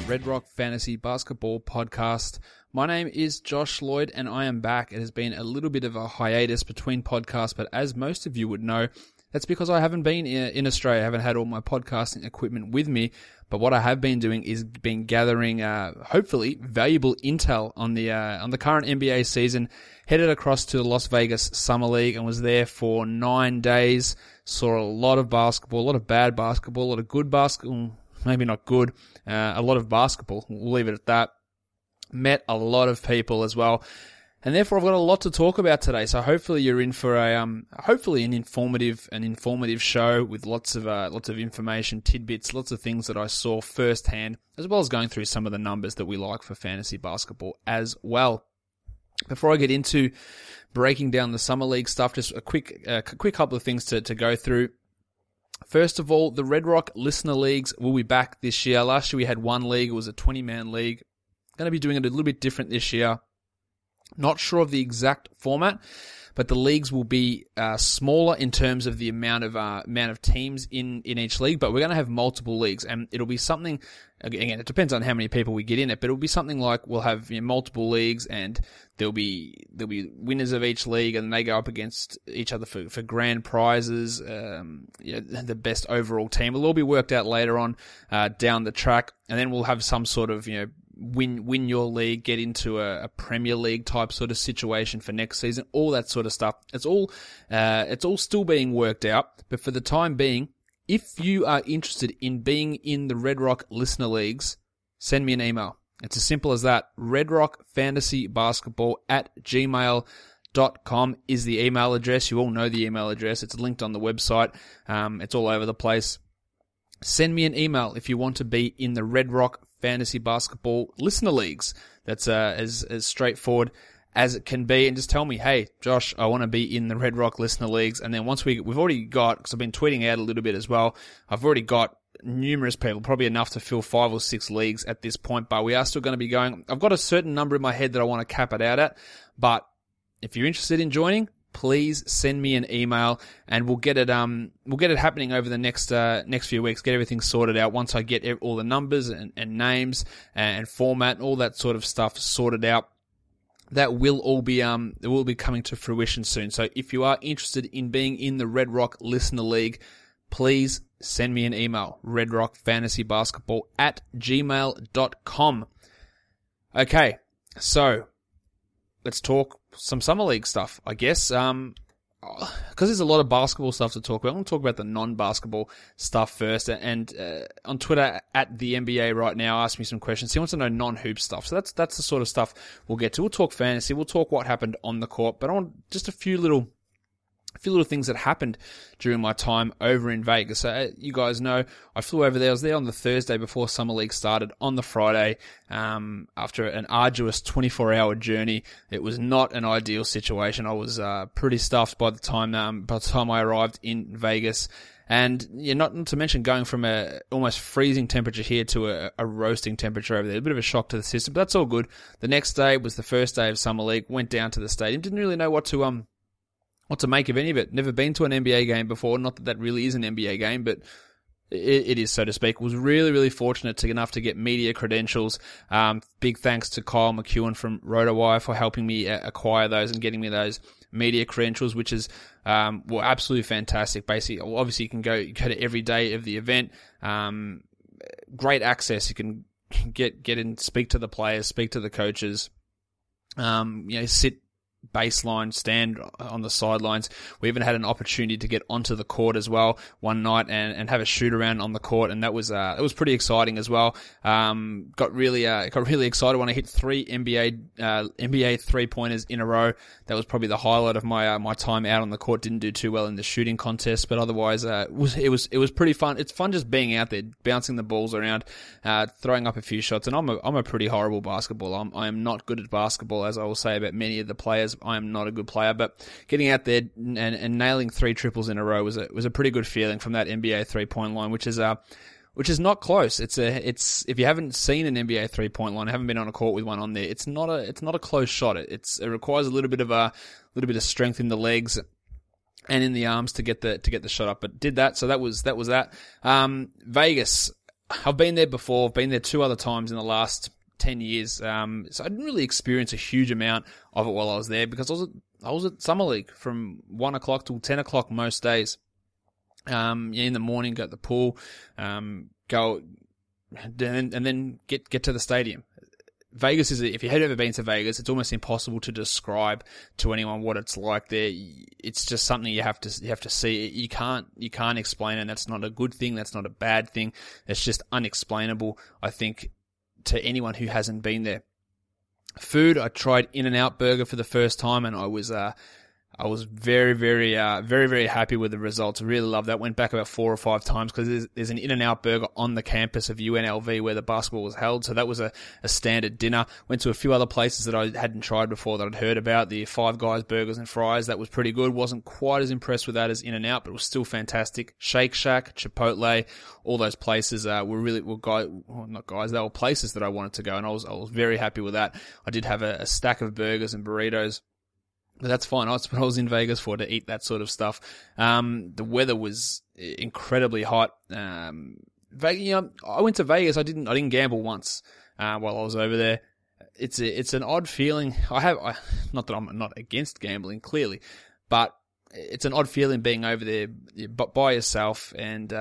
Red Rock Fantasy Basketball Podcast. My name is Josh Lloyd and I am back. It has been a little bit of a hiatus between podcasts, but as most of you would know, that's because I haven't been in Australia. I haven't had all my podcasting equipment with me, but what I have been doing is been gathering, hopefully, valuable intel on the current NBA season. Headed across to the Las Vegas Summer League and was there for 9 days. Saw a lot of basketball, a lot of bad basketball, a lot of good basketball, maybe not good, a lot of basketball. We'll leave it at that. Met a lot of people as well. And therefore, I've got a lot to talk about today. So hopefully you're in for hopefully an informative show with lots of information, tidbits, lots of things that I saw firsthand, as well as going through some of the numbers that we like for fantasy basketball as well. Before I get into breaking down the summer league stuff, just a quick couple of things to go through. First of all, the Red Rock listener leagues will be back this year. Last year we had one league; it was a 20-man league. Going to be doing it a little bit different this year. Not sure of the exact format, but the leagues will be smaller in terms of the amount of teams in each league. But we're going to have multiple leagues, and it'll be something. Again, it depends on how many people we get in it, but it'll be something like we'll have multiple leagues, and there'll be winners of each league, and they go up against each other for grand prizes. The best overall team will all be worked out later on down the track, and then we'll have some sort of win your league, get into a Premier League type sort of situation for next season, all that sort of stuff. It's all still being worked out, but for the time being, if you are interested in being in the Red Rock listener leagues, send me an email. It's as simple as that. redrockfantasybasketball@gmail.com is the email address. You all know the email address. It's linked on the website. It's all over the place. Send me an email if you want to be in the Red Rock Fantasy Basketball listener leagues. That's as straightforward as it can be, and just tell me, hey, Josh, I want to be in the Red Rock listener leagues. And then once we've already got, because I've been tweeting out a little bit as well, I've already got numerous people, probably enough to fill 5 or 6 leagues at this point, but we are still going to be going. I've got a certain number in my head that I want to cap it out at, but if you're interested in joining, please send me an email and we'll get it happening over the next few weeks. Get everything sorted out once I get all the numbers and names and format, all that sort of stuff sorted out. That will all be it will be coming to fruition soon. So if you are interested in being in the Red Rock Listener League, please send me an email, redrockfantasybasketball@gmail.com. Okay, so let's talk some summer league stuff, I guess. Because there's a lot of basketball stuff to talk about, I'm going to talk about the non-basketball stuff first. And on Twitter, at the NBA right now, asked me some questions. He wants to know non-hoop stuff. So that's the sort of stuff we'll get to. We'll talk fantasy. We'll talk what happened on the court. But I want just a few little things that happened during my time over in Vegas. So you guys know I flew over there. I was there on the Thursday before Summer League started on the Friday after an arduous 24-hour journey. It was not an ideal situation. I was pretty stuffed by the time I arrived in Vegas. And not to mention going from a almost freezing temperature here to a roasting temperature over there. A bit of a shock to the system, but that's all good. The next day was the first day of Summer League. Went down to the stadium. Didn't really know what to make of any of it. Never been to an NBA game before. Not that really is an NBA game, but it is, so to speak. Was really, really fortunate enough to get media credentials. Big thanks to Kyle McEwen from RotoWire for helping me acquire those and getting me those media credentials, which is were absolutely fantastic. Basically, obviously you can go to every day of the event. Great access. You can get in, speak to the players, speak to the coaches. Sit baseline, stand on the sidelines. We even had an opportunity to get onto the court as well one night and have a shoot around on the court, and that was pretty exciting as well. Got really excited when I hit 3 NBA 3-pointers in a row. That was probably the highlight of my time out on the court. Didn't do too well in the shooting contest, but otherwise it was pretty fun. It's fun just being out there, bouncing the balls around, throwing up a few shots. And I'm a pretty horrible basketball. I am not good at basketball, as I will say about many of the players. I am not a good player, but getting out there and nailing 3 triples in a row was a pretty good feeling from that NBA 3-point line, which is not close. It's if you haven't seen an NBA 3-point line, haven't been on a court with one on there, it's not a close shot. It requires a little bit of strength in the legs and in the arms to get the shot up, but did that. So that was that. Vegas. I've been there before. I've been there 2 other times in the last 10 years. So I didn't really experience a huge amount of it while I was there because I was at Summer League from 1 o'clock till 10 o'clock most days. In the morning, go to the pool, go, and then get to the stadium. Vegas if you had ever been to Vegas, it's almost impossible to describe to anyone what it's like there. It's just something you have to see. You can't explain it, and that's not a good thing. That's not a bad thing. It's just unexplainable, I think, to anyone who hasn't been there. Food, I tried In-N-Out Burger for the first time, and I was very, very, very happy with the results. I really loved that. Went back about 4 or 5 times because there's an In-N-Out Burger on the campus of UNLV where the basketball was held. So that was a standard dinner. Went to a few other places that I hadn't tried before that I'd heard about. The Five Guys Burgers and Fries, that was pretty good. Wasn't quite as impressed with that as In-N-Out, but it was still fantastic. Shake Shack, Chipotle, all those places they were places that I wanted to go, and I was very happy with that. I did have a stack of burgers and burritos. But that's fine. That's what I was in Vegas for, to eat that sort of stuff. The weather was incredibly hot. I went to Vegas. I didn't gamble once while I was over there. It's an odd feeling. Not that I'm not against gambling, clearly, but it's an odd feeling being over there by yourself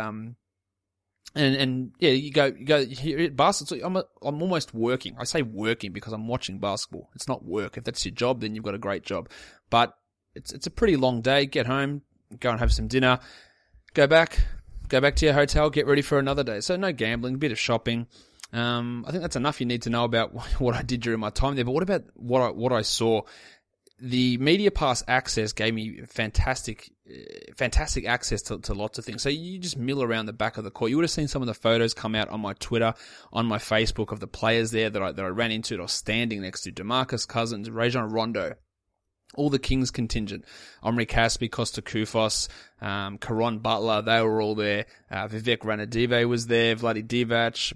and yeah, you go basketball. I'm almost working. I say working because I'm watching basketball. It's not work. If that's your job, then you've got a great job. But it's a pretty long day. Get home, go and have some dinner, go back to your hotel, get ready for another day. So no gambling, a bit of shopping. I think that's enough you need to know about what I did during my time there. But what about what I saw? The Media Pass access gave me fantastic access to lots of things. So you just mill around the back of the court. You would have seen some of the photos come out on my Twitter, on my Facebook of the players there that I ran into. I was standing next to DeMarcus Cousins, Rajon Rondo, all the Kings contingent, Omri Caspi, Costa Koufos, Caron Butler, they were all there. Vivek Ranadive was there, Vlade Divac,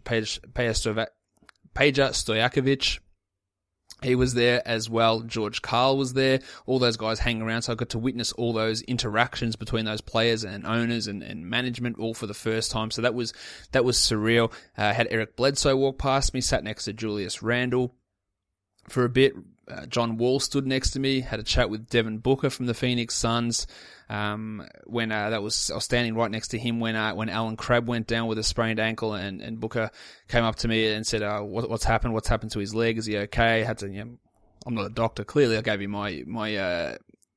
Peja Stojakovic. He was there as well. George Karl was there. All those guys hang around. So I got to witness all those interactions between those players and owners and management all for the first time. So that was surreal. Had Eric Bledsoe walk past me, sat next to Julius Randle for a bit. John Wall stood next to me, had a chat with Devin Booker from the Phoenix Suns. I was standing right next to him when Alan Crabb went down with a sprained ankle, and Booker came up to me and said, what's happened? What's happened to his leg? Is he okay? I'm not a doctor. Clearly I gave him my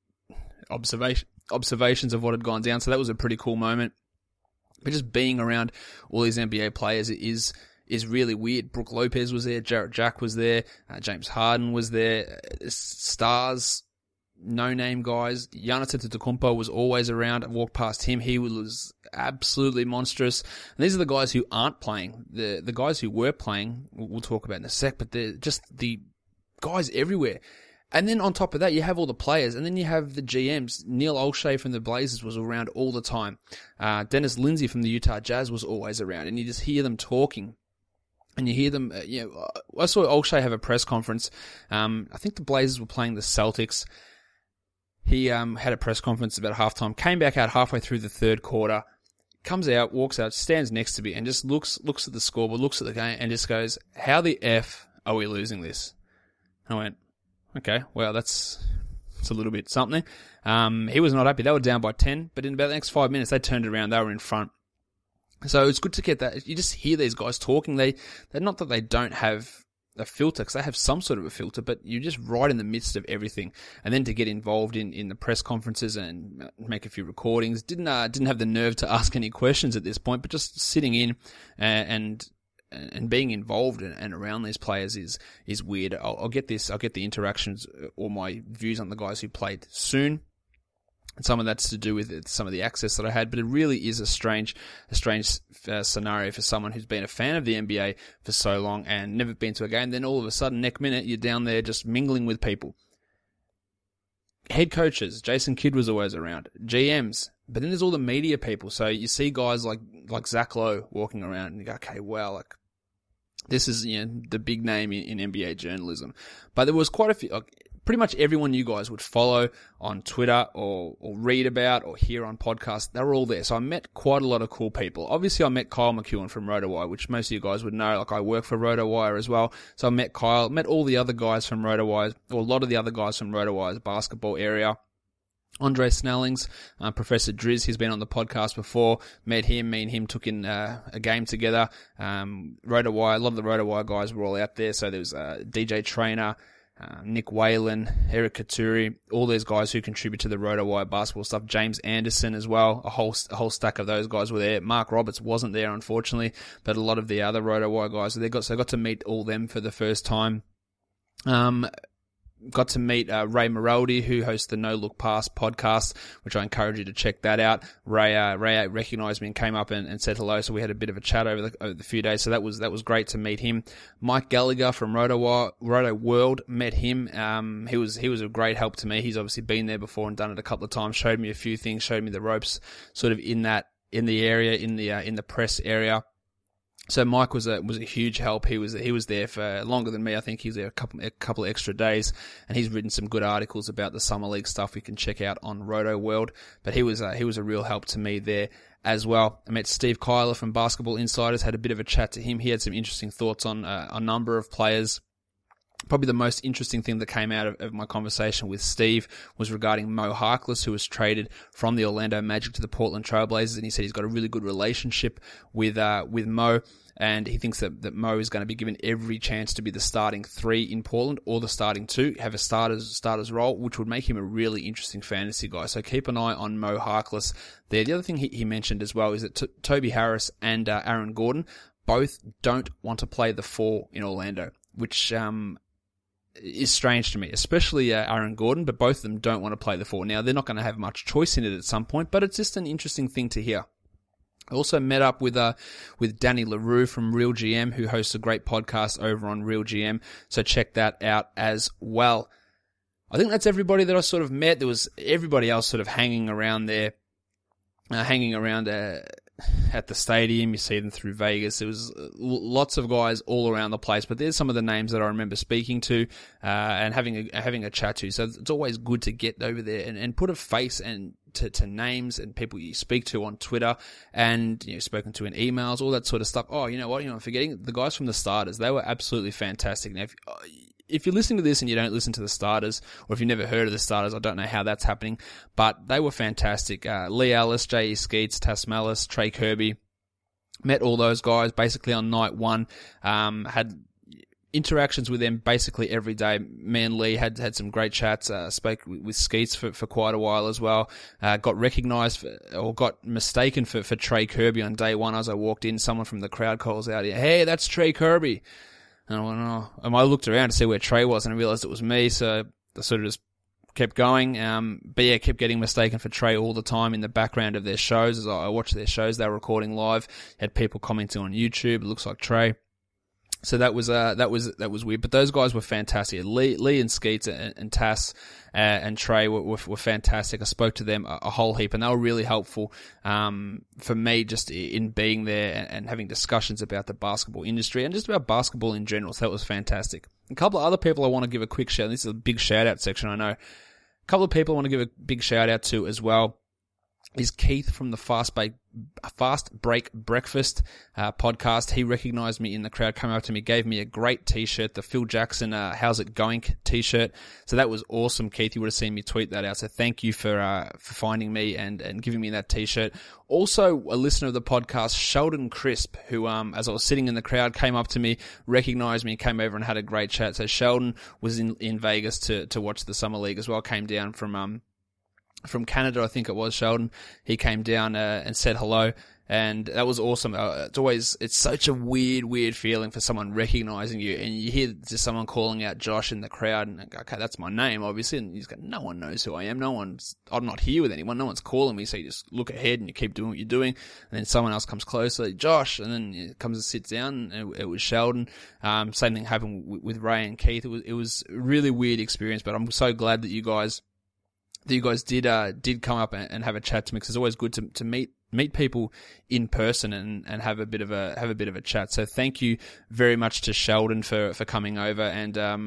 observations of what had gone down. So that was a pretty cool moment. But just being around all these NBA players is really weird. Brook Lopez was there, Jarrett Jack was there, James Harden was there, stars, no-name guys. Giannis Antetokounmpo was always around. I walked past him. He was absolutely monstrous. And these are the guys who aren't playing. The guys who were playing, we'll talk about in a sec, but they're just the guys everywhere. And then on top of that, you have all the players, and then you have the GMs. Neil Olshey from the Blazers was around all the time. Dennis Lindsey from the Utah Jazz was always around, and you just hear them talking. And you hear them, I saw Olshey have a press conference. I think the Blazers were playing the Celtics. He had a press conference about halftime, came back out halfway through the third quarter, comes out, walks out, stands next to me, and just looks at the scoreboard, looks at the game, and just goes, "How the F are we losing this?" I went, "Okay, well, that's a little bit something." He was not happy. They were down by 10, but in about the next 5 minutes, they turned it around. They were in front. So it's good to get that. You just hear these guys talking. They're not that they don't have a filter, because they have some sort of a filter, but you're just right in the midst of everything. And then to get involved in the press conferences and make a few recordings, didn't have the nerve to ask any questions at this point, but just sitting in and being involved and around these players is weird. I'll get the interactions or my views on the guys who played soon. And some of that's to do with some of the access that I had, but it really is a strange scenario for someone who's been a fan of the NBA for so long and never been to a game. Then all of a sudden, next minute, you're down there just mingling with people. Head coaches, Jason Kidd was always around. GMs, but then there's all the media people. So you see guys like Zach Lowe walking around, and you go, okay, well, this is the big name in NBA journalism. But there was quite a few. pretty much everyone you guys would follow on Twitter or read about or hear on podcasts, they were all there. So I met quite a lot of cool people. Obviously, I met Kyle McEwen from RotoWire, which most of you guys would know. Like, I work for RotoWire as well. So I met Kyle, met all the other guys from RotoWire, or a lot of the other guys from RotoWire's basketball area. Andre Snellings, Professor Driz, he's been on the podcast before. Met him, me and him took in a game together. RotoWire, a lot of the RotoWire guys were all out there. So there was DJ Trainer, Nick Whalen, Eric Katuri, all those guys who contribute to the RotoWire basketball stuff. James Anderson as well, a whole stack of those guys were there. Mark Roberts wasn't there, unfortunately, but a lot of the other RotoWire guys were there. So I got to meet all them for the first time. Got to meet Ray Moraldi, who hosts the No Look Pass podcast, which I encourage you to check that out. Ray recognized me and came up and said hello, so we had a bit of a chat over the few days, so that was great to meet him. Mike Gallagher from Roto World, met him. He was a great help to me. He's obviously been there before and done it a couple of times, showed me a few things, showed me the ropes sort of in the area, in the press area. So Mike was a huge help. He was there for longer than me. I think he was there a couple of extra days, and he's written some good articles about the summer league stuff you can check out on Roto World. But he was a real help to me there as well. I met Steve Kyler from Basketball Insiders, had a bit of a chat to him. He had some interesting thoughts on a number of players. Probably the most interesting thing that came out of my conversation with Steve was regarding Mo Harkless, who was traded from the Orlando Magic to the Portland Trailblazers, and he said he's got a really good relationship with Mo, and he thinks that Mo is going to be given every chance to be the starting 3 in Portland or the starting 2, have a starter's role, which would make him a really interesting fantasy guy. So keep an eye on Mo Harkless there. The other thing he mentioned as well is that Toby Harris and Aaron Gordon both don't want to play the 4 in Orlando, which is strange to me, especially Aaron Gordon, but both of them don't want to play the 4. Now, they're not going to have much choice in it at some point, but it's just an interesting thing to hear. I also met up with Danny LaRue from Real GM, who hosts a great podcast over on Real GM, so check that out as well. I think that's everybody that I sort of met. There was everybody else sort of hanging around there, at the stadium. You see them through Vegas. There was lots of guys all around the place, but there's some of the names that I remember speaking to and having a chat to. So it's always good to get over there and put a face and to names and people you speak to on Twitter and spoken to in emails, all that sort of stuff. Oh, you know what? I'm forgetting the guys from the Starters. They were absolutely fantastic. Now, if you're listening to this and you don't listen to the Starters, or if you've never heard of the Starters, I don't know how that's happening, but they were fantastic. Lee Ellis, J.E. Skeets, Tas Melis, Trey Kirby, met all those guys basically on night 1, had interactions with them basically every day. Me and Lee had some great chats, spoke with Skeets for quite a while as well, got mistaken for Trey Kirby on day 1 as I walked in. Someone from the crowd calls out, "Hey, that's Trey Kirby." And I went, oh. And I looked around to see where Trey was, and I realized it was me, so I sort of just kept going. But yeah, kept getting mistaken for Trey all the time in the background of their shows. As I watched their shows, they were recording live, had people commenting on YouTube, it looks like Trey. So that was weird. But those guys were fantastic. Lee and Skeets and Tas and Trey were fantastic. I spoke to them a whole heap, and they were really helpful for me just in being there and having discussions about the basketball industry and just about basketball in general. So that was fantastic. A couple of other people I want to give a quick shout. This is a big shout out section, I know. A couple of people I want to give a big shout out to as well is Keith from the Fast Break Breakfast podcast. He recognized me in the crowd, came up to me, gave me a great t-shirt, the Phil Jackson How's It Going t-shirt. So that was awesome, Keith. You would have seen me tweet that out. So thank you for finding me and giving me that t-shirt. Also, a listener of the podcast, Sheldon Crisp, who as I was sitting in the crowd, came up to me, recognized me, came over and had a great chat. So Sheldon was in Vegas to watch the Summer League as well, came down from Canada, I think it was, Sheldon. He came down and said hello, and that was awesome. It's such a weird feeling for someone recognizing you, and you hear just someone calling out Josh in the crowd, and okay, that's my name, obviously, and you just go, no one knows who I am, I'm not here with anyone, no one's calling me, so you just look ahead and you keep doing what you're doing, and then someone else comes closer, Josh, and then it comes and sits down, and it was Sheldon. Same thing happened with Ray and Keith. It was a really weird experience, but I'm so glad that you guys did come up and have a chat to me, because it's always good to meet people in person and have a bit of a chat. So thank you very much to Sheldon for coming over, and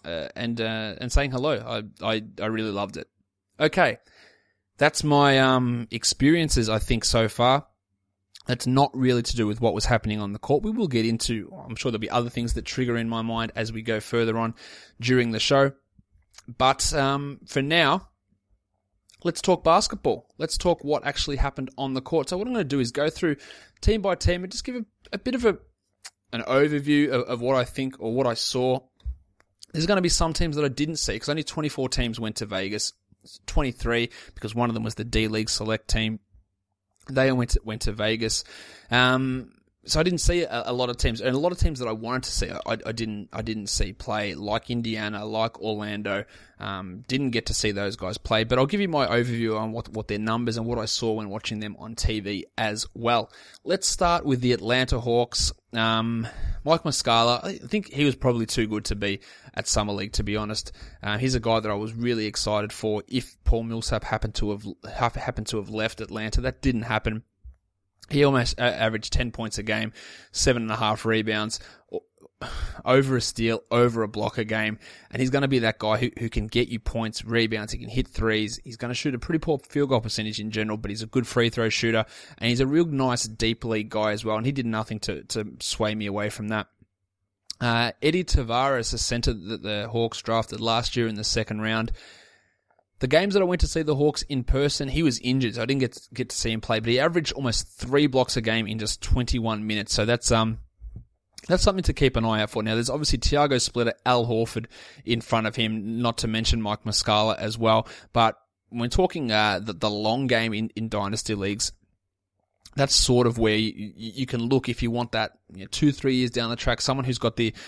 and saying hello. I really loved it. Okay, that's my experiences, I think, so far. That's not really to do with what was happening on the court. We will get into, I'm sure there'll be other things that trigger in my mind as we go further on during the show. But for now, let's talk basketball. Let's talk what actually happened on the court. So what I'm going to do is go through team by team and just give a bit of an overview of what I think or what I saw. There's going to be some teams that I didn't see because only 24 teams went to Vegas. 23 because one of them was the D-League select team. They all went to Vegas. So I didn't see a lot of teams, and a lot of teams that I wanted to see, I didn't see play, like Indiana, like Orlando. Didn't get to see those guys play, but I'll give you my overview on what their numbers and what I saw when watching them on TV as well. Let's start with the Atlanta Hawks. Mike Muscala, I think he was probably too good to be at Summer League, to be honest. He's a guy that I was really excited for if Paul Millsap happened to have left Atlanta. That didn't happen. He almost averaged 10 points a game, 7.5 rebounds, over a steal, over a block a game, and he's going to be that guy who can get you points, rebounds, he can hit threes, he's going to shoot a pretty poor field goal percentage in general, but he's a good free throw shooter, and he's a real nice deep league guy as well, and he did nothing to sway me away from that. Eddie Tavares, a center that the Hawks drafted last year in the second round. The games that I went to see the Hawks in person, he was injured, so I didn't get to see him play, but he averaged almost 3 blocks a game in just 21 minutes, so that's something to keep an eye out for. Now, there's obviously Tiago Splitter, Al Horford in front of him, not to mention Mike Muscala as well, but when talking the long game in Dynasty Leagues, that's sort of where you can look if you want that 2-3 years down the track, someone who's got the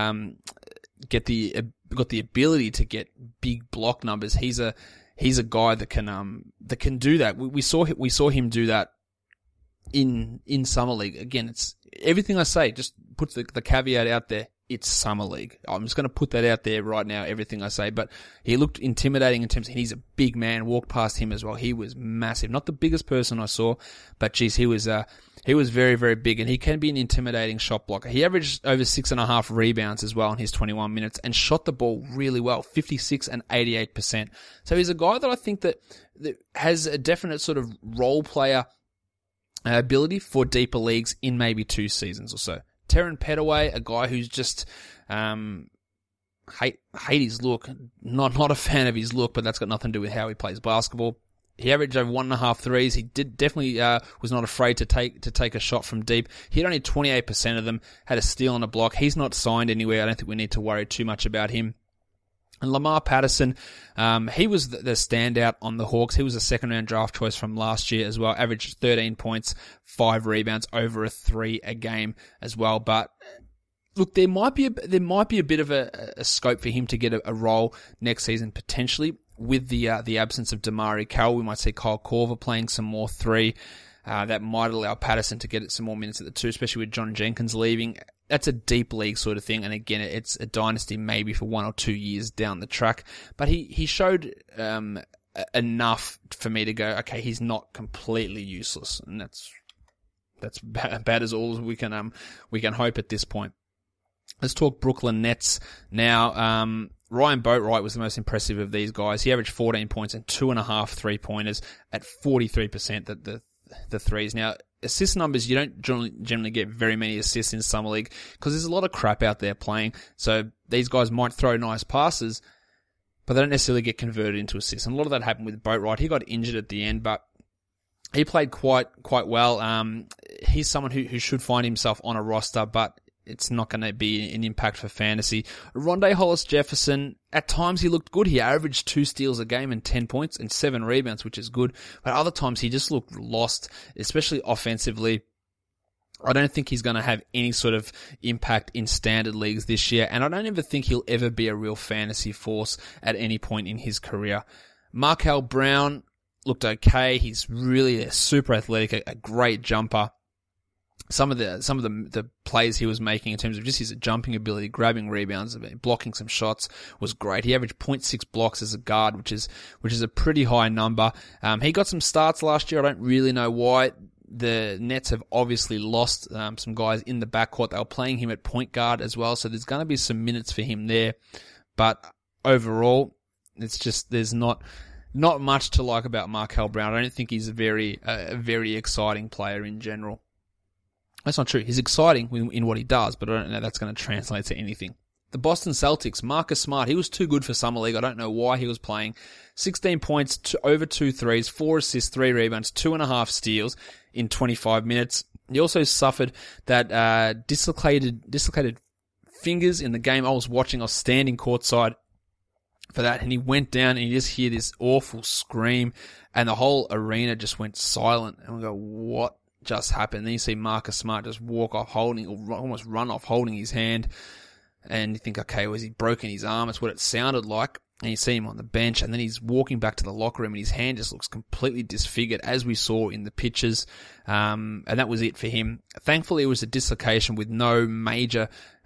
ability to get big block numbers. He's a guy that can do that. We saw him do that in Summer League. Again, it's everything I say, just put the caveat out there. It's Summer League. I'm just going to put that out there right now, everything I say. But he looked intimidating in terms of, he's a big man. Walked past him as well. He was massive. Not the biggest person I saw, but geez, he was very, very big, and he can be an intimidating shot blocker. He averaged over 6.5 rebounds as well in his 21 minutes and shot the ball really well, 56 and 88%. So he's a guy that I think that has a definite sort of role player ability for deeper leagues in maybe 2 seasons or so. Terran Petaway, a guy who's just hate his look. Not a fan of his look, but that's got nothing to do with how he plays basketball. He averaged over 1.5 threes. He definitely was not afraid to take a shot from deep. He had only 28% of them. Had a steal and a block. He's not signed anywhere. I don't think we need to worry too much about him. And Lamar Patterson, he was the standout on the Hawks. He was a second-round draft choice from last year as well. Averaged 13 points, 5 rebounds, over a 3 a game as well. But look, there might be a bit of a scope for him to get a role next season potentially with the absence of Damari Carroll. We might see Kyle Korver playing some more 3. That might allow Patterson to get some more minutes at the 2, especially with John Jenkins leaving. That's a deep league sort of thing, and again, it's a dynasty maybe for 1 or 2 years down the track. But he showed enough for me to go, okay, he's not completely useless, and that's about as all as we can hope at this point. Let's talk Brooklyn Nets now. Ryan Boatwright was the most impressive of these guys. He averaged 14 points and 2.5 3-pointers at 43% the threes. Now, assist numbers, you don't generally get very many assists in Summer League because there's a lot of crap out there playing. So these guys might throw nice passes, but they don't necessarily get converted into assists. And a lot of that happened with Boatwright. He got injured at the end, but he played quite well. He's someone who should find himself on a roster, but it's not going to be an impact for fantasy. Rondé Hollis-Jefferson, at times he looked good. He averaged 2 steals a game and 10 points and 7 rebounds, which is good. But other times he just looked lost, especially offensively. I don't think he's going to have any sort of impact in standard leagues this year, and I don't ever think he'll ever be a real fantasy force at any point in his career. Markel Brown looked okay. He's really super athletic, a great jumper. Some of the plays he was making in terms of just his jumping ability, grabbing rebounds, blocking some shots was great. He averaged 0.6 blocks as a guard, which is a pretty high number. He got some starts last year. I don't really know why. The Nets have obviously lost some guys in the backcourt. They were playing him at point guard as well, so there's going to be some minutes for him there. But overall, it's just there's not much to like about Markel Brown. I don't think he's a very exciting player in general. That's not true. He's exciting in what he does, but I don't know that's going to translate to anything. The Boston Celtics, Marcus Smart, he was too good for Summer League. I don't know why he was playing. 16 points, over 2 threes, 4 assists, 3 rebounds, 2.5 steals in 25 minutes. He also suffered that dislocated fingers in the game. I was standing courtside for that, and he went down, and you just hear this awful scream, and the whole arena just went silent. And we go, what just happened? Then you see Marcus Smart just walk off almost run off holding his hand. And you think, okay, was he broken his arm? That's what it sounded like. And you see him on the bench, and then he's walking back to the locker room, and his hand just looks completely disfigured, as we saw in the pictures. And that was it for him. Thankfully, it was a dislocation with no major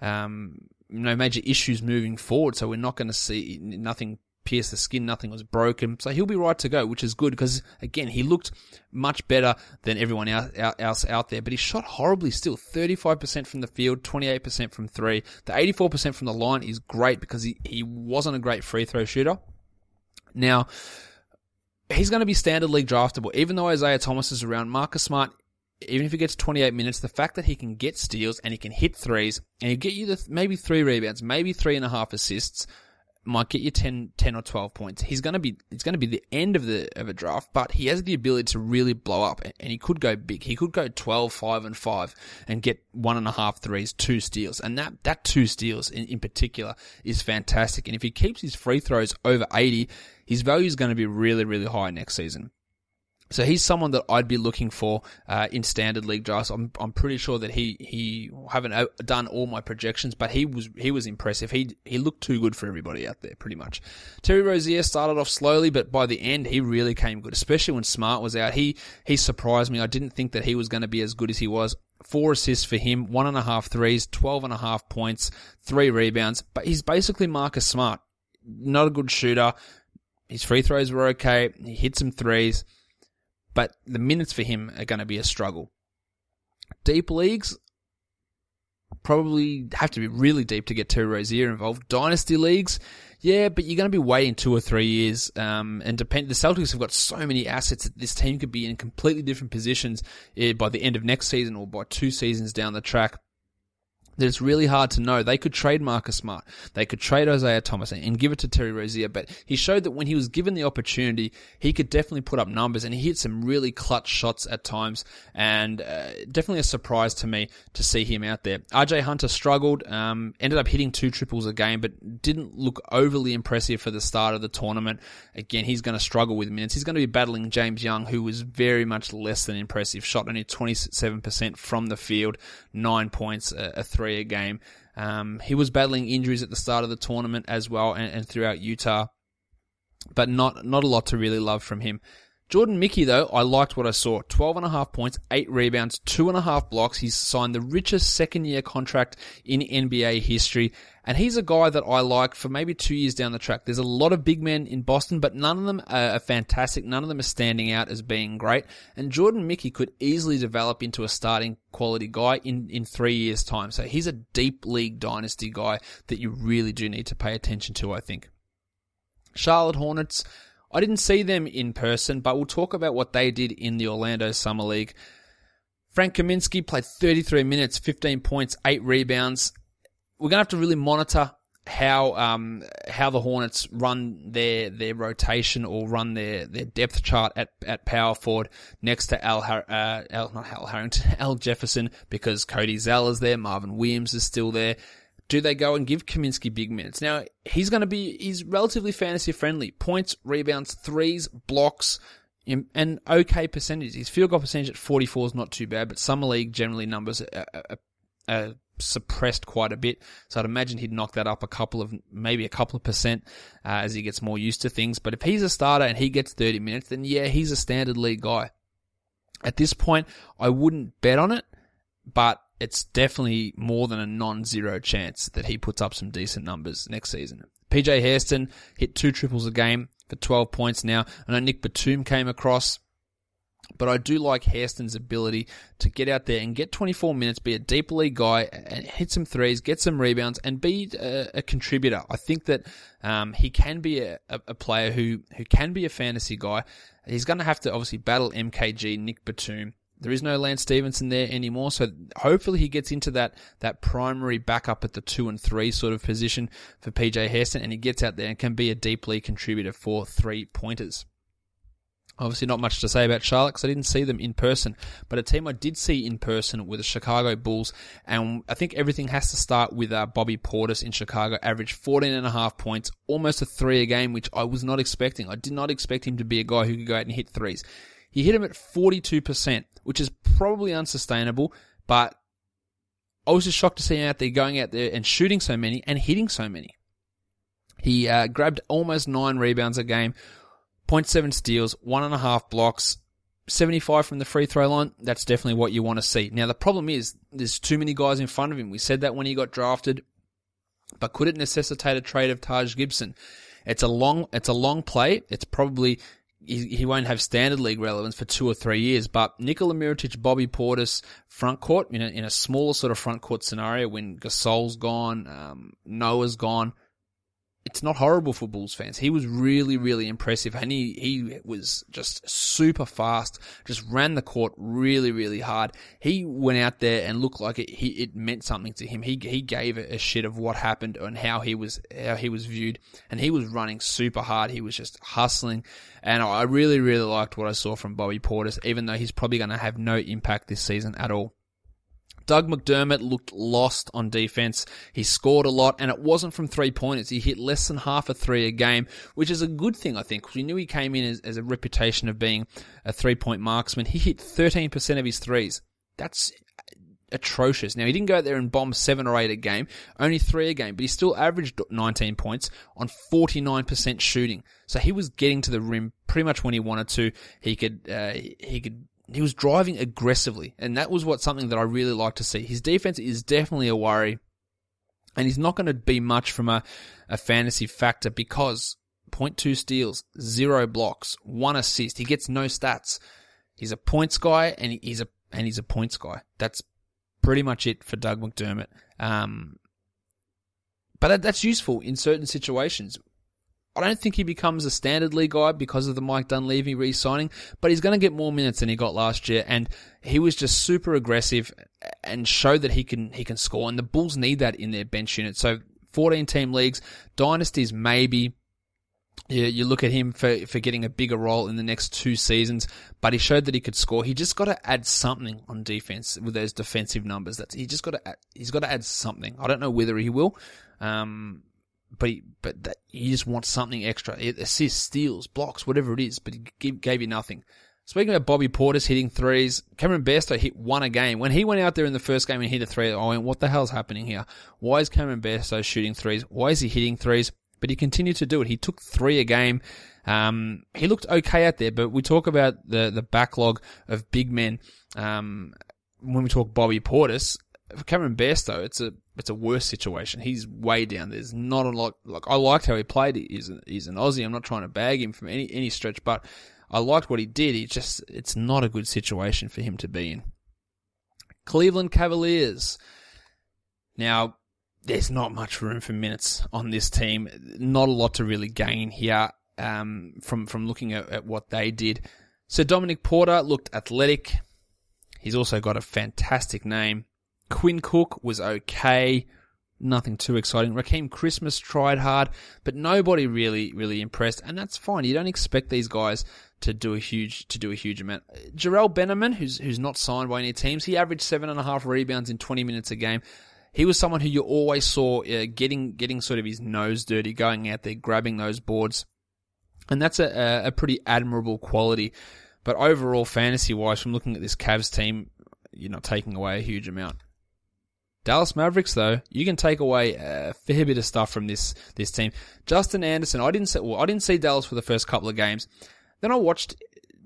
issues moving forward. So we're not going to see nothing pierce the skin, nothing was broken. So he'll be right to go, which is good because, again, he looked much better than everyone else out there. But he shot horribly still. 35% from the field, 28% from 3. The 84% from the line is great because he wasn't a great free throw shooter. Now, he's going to be standard league draftable. Even though Isaiah Thomas is around, Marcus Smart, even if he gets 28 minutes, the fact that he can get steals and he can hit threes and he'll get you maybe 3 rebounds, maybe 3.5 assists, might get you 10 or 12 points. It's going to be the end of a draft, but he has the ability to really blow up, and he could go big. He could go 12, 5, and 5 and get 1.5 threes, 2 steals. And that 2 steals in particular is fantastic. And if he keeps his free throws over 80, his value is going to be really, really high next season. So he's someone that I'd be looking for in standard league drafts. I'm pretty sure that he haven't done all my projections, but he was impressive. He looked too good for everybody out there, pretty much. Terry Rozier started off slowly, but by the end he really came good, especially when Smart was out. He surprised me. I didn't think that he was going to be as good as he was. 4 assists for him, 1.5 threes, 12.5 points, 3 rebounds. But he's basically Marcus Smart. Not a good shooter. His free throws were okay. He hit some threes. But the minutes for him are going to be a struggle. Deep leagues probably have to be really deep to get Terry Rozier involved. Dynasty leagues, yeah, but you're going to be waiting 2 or 3 years. The Celtics have got so many assets that this team could be in completely different positions by the end of next season or by 2 seasons down the track. That it's really hard to know. They could trade Marcus Smart. They could trade Isaiah Thomas and give it to Terry Rozier, but he showed that when he was given the opportunity, he could definitely put up numbers, and he hit some really clutch shots at times, and definitely a surprise to me to see him out there. RJ Hunter struggled, ended up hitting 2 triples a game, but didn't look overly impressive for the start of the tournament. Again, he's going to struggle with minutes. He's going to be battling James Young, who was very much less than impressive. Shot only 27% from the field, 9 points, a 3 a game. He was battling injuries at the start of the tournament as well and throughout Utah, but not a lot to really love from him. Jordan Mickey, though, I liked what I saw. 12.5 points, 8 rebounds, 2.5 blocks. He's signed the richest second-year contract in NBA history, and he's a guy that I like for maybe 2 years down the track. There's a lot of big men in Boston, but none of them are fantastic. None of them are standing out as being great, and Jordan Mickey could easily develop into a starting quality guy in 3 years' time. So he's a deep league dynasty guy that you really do need to pay attention to, I think. Charlotte Hornets, I didn't see them in person, but we'll talk about what they did in the Orlando Summer League. Frank Kaminsky played 33 minutes, 15 points, 8 rebounds. We're going to have to really monitor how the Hornets run their rotation or run their depth chart at power forward next to Al Jefferson, because Cody Zeller's there, Marvin Williams is still there. Do they go and give Kaminsky big minutes? Now, he's relatively fantasy friendly. Points, rebounds, threes, blocks, and okay percentage. His field goal percentage at 44 is not too bad, but Summer League generally numbers are suppressed quite a bit. So I'd imagine he'd knock that up maybe a couple of percent as he gets more used to things. But if he's a starter and he gets 30 minutes, then yeah, he's a standard league guy. At this point, I wouldn't bet on it, but it's definitely more than a non-zero chance that he puts up some decent numbers next season. PJ Hairston hit 2 triples a game for 12 points now. I know Nick Batum came across. But I do like Hairston's ability to get out there and get 24 minutes, be a deep league guy, and hit some threes, get some rebounds, and be a contributor. I think that he can be a player who can be a fantasy guy. He's going to have to obviously battle MKG, Nick Batum. There is no Lance Stevenson there anymore, so hopefully he gets into that primary backup at the 2 and 3 sort of position for PJ Hairston, and he gets out there and can be a deep league contributor for 3-pointers. Obviously not much to say about Charlotte because I didn't see them in person, but a team I did see in person were the Chicago Bulls, and I think everything has to start with Bobby Portis in Chicago, averaged 14.5 points, almost a 3 a game, which I was not expecting. I did not expect him to be a guy who could go out and hit threes. He hit him at 42%, which is probably unsustainable, but I was just shocked to see him out there going out there and shooting so many and hitting so many. He grabbed almost 9 rebounds a game, 0.7 steals, 1.5 blocks, 75 from the free throw line. That's definitely what you want to see. Now, the problem is there's too many guys in front of him. We said that when he got drafted, but could it necessitate a trade of Taj Gibson? It's a long play. It's probably, he won't have standard league relevance for 2 or 3 years, but Nikola Mirotic, Bobby Portis, front court, in a smaller sort of front court scenario when Gasol's gone, Noah's gone, it's not horrible for Bulls fans. He was really, really impressive, and he was just super fast, just ran the court really, really hard. He went out there and looked like it meant something to him. He gave a shit of what happened and how he was viewed, and he was running super hard. He was just hustling, and I really, really liked what I saw from Bobby Portis, even though he's probably going to have no impact this season at all. Doug McDermott looked lost on defense. He scored a lot, and it wasn't from 3-pointers. He hit less than half a 3 a game, which is a good thing, I think, because we knew he came in as a reputation of being a 3-point marksman. He hit 13% of his threes. That's atrocious. Now, he didn't go out there and bomb 7 or 8 a game, only 3 a game, but he still averaged 19 points on 49% shooting. So he was getting to the rim pretty much when he wanted to. He was driving aggressively, and that was something that I really like to see. His defense is definitely a worry, and he's not going to be much from a fantasy factor because 0.2 steals, 0 blocks, 1 assist. He gets no stats. He's a points guy, and he's a points guy. That's pretty much it for Doug McDermott. But that's useful in certain situations. I don't think he becomes a standard league guy because of the Mike Dunleavy re-signing, but he's going to get more minutes than he got last year, and he was just super aggressive and showed that he can score, and the Bulls need that in their bench unit. So 14-team leagues, dynasties maybe. You look at him for getting a bigger role in the next 2 seasons, but he showed that he could score. He just got to add something on defense with those defensive numbers. He's got to add something. I don't know whether he will. But you just want something extra. Assists, steals, blocks, whatever it is, but he gave you nothing. Speaking about Bobby Portis hitting threes, Cameron Bairstow hit 1 a game. When he went out there in the first game and hit a 3, I went, what the hell's happening here? Why is Cameron Bairstow shooting threes? Why is he hitting threes? But he continued to do it. He took 3 a game. He looked okay out there, but we talk about the backlog of big men. When we talk Bobby Portis, for Cameron Bairstow, it's a worse situation. He's way down. There's not a lot. Like, I liked how he played. He's an Aussie. I'm not trying to bag him from any stretch, but I liked what he did. It's not a good situation for him to be in. Cleveland Cavaliers. Now, there's not much room for minutes on this team. Not a lot to really gain here from looking at what they did. So Dominic Porter looked athletic. He's also got a fantastic name. Quinn Cook was okay. Nothing too exciting. Raheem Christmas tried hard, but nobody really impressed, and that's fine. You don't expect these guys to do a huge amount. Jarrell Benjamin, who's not signed by any teams, he averaged 7.5 rebounds in 20 minutes a game. He was someone who you always saw getting sort of his nose dirty, going out there, grabbing those boards, and that's a pretty admirable quality. But overall, fantasy-wise, from looking at this Cavs team, you're not taking away a huge amount. Dallas Mavericks, though, you can take away a fair bit of stuff from this team. Justin Anderson, I didn't see Dallas for the first couple of games. Then I watched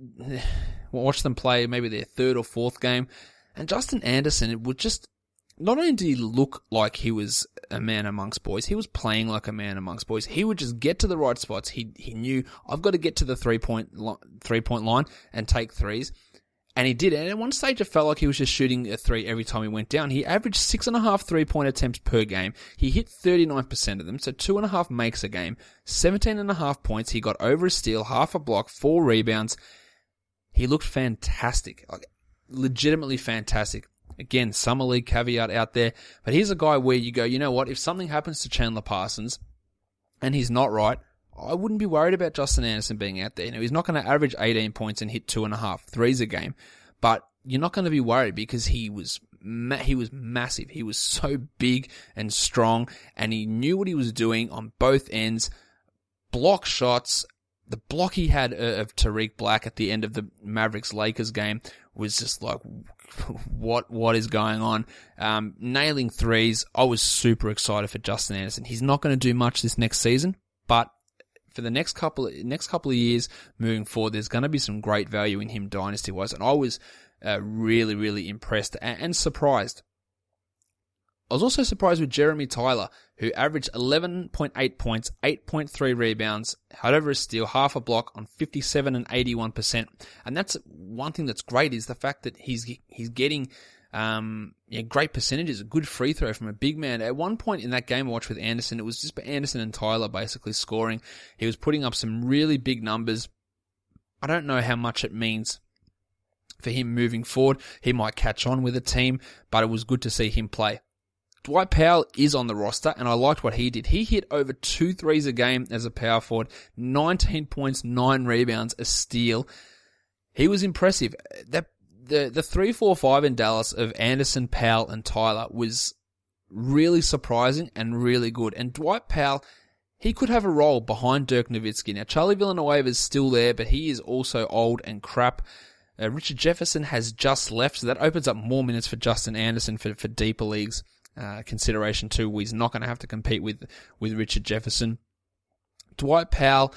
them play maybe their 3rd or 4th game, and Justin Anderson, it would just, not only did he look like he was a man amongst boys, he was playing like a man amongst boys. He would just get to the right spots. He knew, I've got to get to the 3-point line and take threes. And he did. And at one stage, it felt like he was just shooting a three every time he went down. He averaged 6.5 3-point attempts per game. He hit 39% of them, so 2.5 makes a game. 17.5 points. He got over a steal, half a block, 4 rebounds. He looked fantastic. Like, legitimately fantastic. Again, summer league caveat out there. But here's a guy where you go, you know what? If something happens to Chandler Parsons and he's not right, I wouldn't be worried about Justin Anderson being out there. You know, he's not going to average 18 points and hit 2.5 threes a game, but you're not going to be worried because he was massive. He was so big and strong, and he knew what he was doing on both ends. Block shots. The block he had of Tariq Black at the end of the Mavericks-Lakers game was just like, what is going on? Nailing threes. I was super excited for Justin Anderson. He's not going to do much this next season, but for the next couple of years moving forward, there's going to be some great value in him dynasty-wise, and I was really, really impressed and surprised. I was also surprised with Jeremy Tyler, who averaged 11.8 points, 8.3 rebounds, had over a steal, half a block on 57 and 81%. And that's one thing that's great, is the fact that he's getting great percentages, a good free throw from a big man. At one point in that game I watched with Anderson, it was just Anderson and Tyler basically scoring. He was putting up some really big numbers. I don't know how much it means for him moving forward. He might catch on with the team, but it was good to see him play. Dwight Powell is on the roster, and I liked what he did. He hit over 2 threes a game as a power forward, 19 points, 9 rebounds, a steal. He was impressive. The 3-4-5 in Dallas of Anderson, Powell, and Tyler was really surprising and really good. And Dwight Powell, he could have a role behind Dirk Nowitzki. Now, Charlie Villanueva is still there, but he is also old and crap. Richard Jefferson has just left, so that opens up more minutes for Justin Anderson for deeper leagues. Consideration too. He's not going to have to compete with Richard Jefferson. Dwight Powell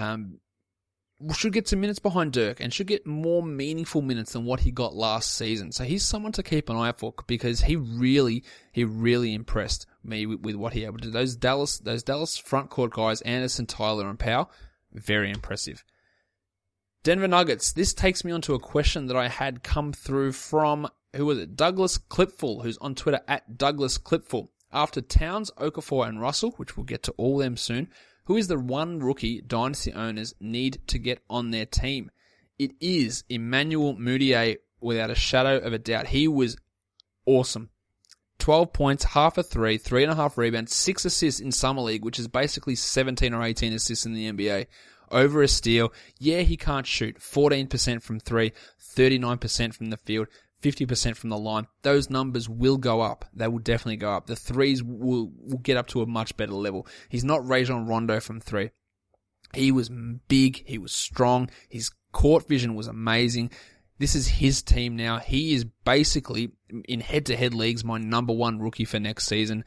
should get some minutes behind Dirk and should get more meaningful minutes than what he got last season. So he's someone to keep an eye out for, because he really impressed me with what he able to do. Those Dallas front court guys, Anderson, Tyler, and Powell, very impressive. Denver Nuggets. This takes me on to a question that I had come through from, who was it? Douglas Clipful, who's on Twitter at Douglas Clipful. After Towns, Okafor, and Russell, which we'll get to all them soon, who is the one rookie dynasty owners need to get on their team? It is Emmanuel Mudiay, without a shadow of a doubt. He was awesome. 12 points, half a three, 3.5 rebounds, 6 assists in Summer League, which is basically 17 or 18 assists in the NBA. Over a steal. Yeah, he can't shoot. 14% from 3, 39% from the field, 50% from the line. Those numbers will go up. They will definitely go up. The threes will get up to a much better level. He's not Rajon Rondo from 3. He was big. He was strong. His court vision was amazing. This is his team now. He is basically, in head-to-head leagues, my number 1 rookie for next season.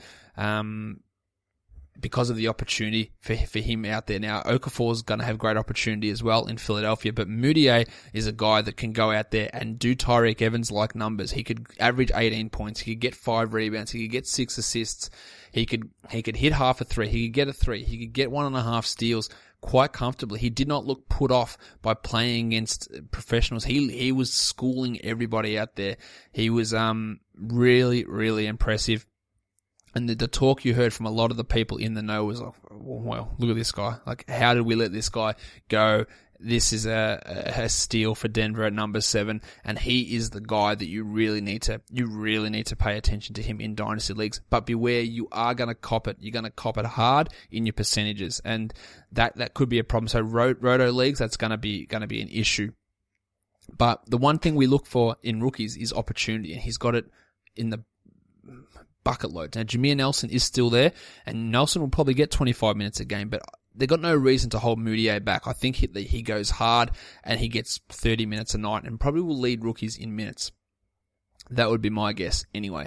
Because of the opportunity for him out there. Now, Okafor's going to have great opportunity as well in Philadelphia, but Mudiay is a guy that can go out there and do Tyreke Evans-like numbers. He could average 18 points. He could get 5 rebounds. He could get 6 assists. He could hit half a 3. He could get a 3. He could get 1.5 steals quite comfortably. He did not look put off by playing against professionals. He was schooling everybody out there. He was really, really impressive. And the talk you heard from a lot of the people in the know was like, well, look at this guy. Like, how did we let this guy go? This is a steal for Denver at number 7, and he is the guy that you really need to pay attention to him in dynasty leagues. But beware, you are going to cop it. You're going to cop it hard in your percentages, and that could be a problem. So roto leagues, that's going to be an issue. But the one thing we look for in rookies is opportunity, and he's got it in the bucket load. Now, Jameer Nelson is still there, and Nelson will probably get 25 minutes a game, but they've got no reason to hold Mudiay back. I think he goes hard, and he gets 30 minutes a night, and probably will lead rookies in minutes. That would be my guess, anyway.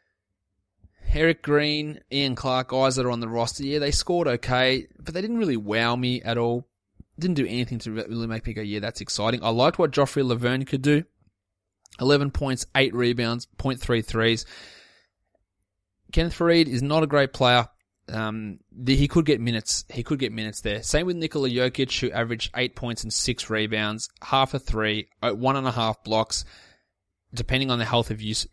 Eric Green, Ian Clark, guys that are on the roster, yeah, they scored okay, but they didn't really wow me at all. Didn't do anything to really make me go, yeah, that's exciting. I liked what Joffrey Laverne could do. 11 points, 8 rebounds, 0.3 threes. Kenneth Faried is not a great player. he could get minutes. He could get minutes there. Same with Nikola Jokic, who averaged 8 points and 6 rebounds, half a three, 1.5 blocks, depending on the health of Yusuf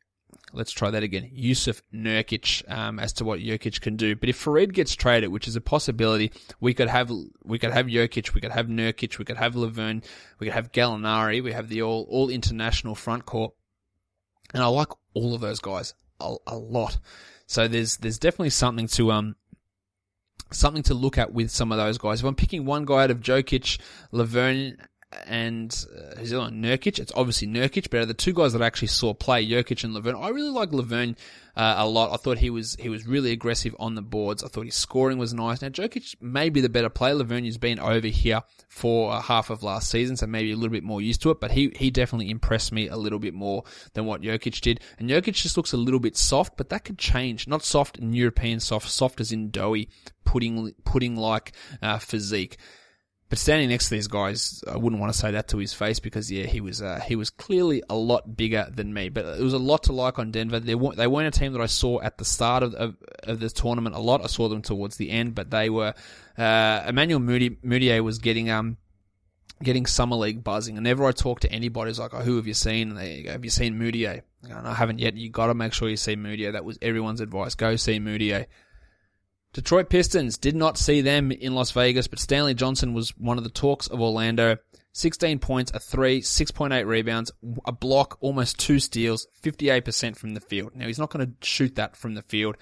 Nurkic, as to what Jokic can do. But if Farid gets traded, which is a possibility, we could have Jokic, we could have Nurkic, we could have Laverne, we could have Gallinari, we have the all international front court. And I like all of those guys a lot. So there's definitely something to look at with some of those guys. If I'm picking one guy out of Jokic, Laverne, and Nurkic, it's obviously Nurkic, but out of the two guys that I actually saw play, Jokic and Laverne, I really like Laverne a lot. I thought he was really aggressive on the boards. I thought his scoring was nice. Now, Jokic may be the better player. Laverne has been over here for half of last season, so maybe a little bit more used to it, but he definitely impressed me a little bit more than what Jokic did. And Jokic just looks a little bit soft, but that could change. Not soft in European soft as in doughy, pudding-like physique. But standing next to these guys, I wouldn't want to say that to his face because, yeah, he was clearly a lot bigger than me. But there was a lot to like on Denver. They weren't a team that I saw at the start of the tournament a lot. I saw them towards the end, but they were Emmanuel Mudiay was getting summer league buzzing. And whenever I talk to anybody, it's like, "Oh, who have you seen?" And they go, "Have you seen Mudiay?" I go, "No, I haven't yet." You got to make sure you see Mudiay. That was everyone's advice. Go see Mudiay. Detroit Pistons, did not see them in Las Vegas, but Stanley Johnson was one of the talks of Orlando. 16 points, a 3, 6.8 rebounds, a block, almost 2 steals, 58% from the field. Now, he's not going to shoot that from the field.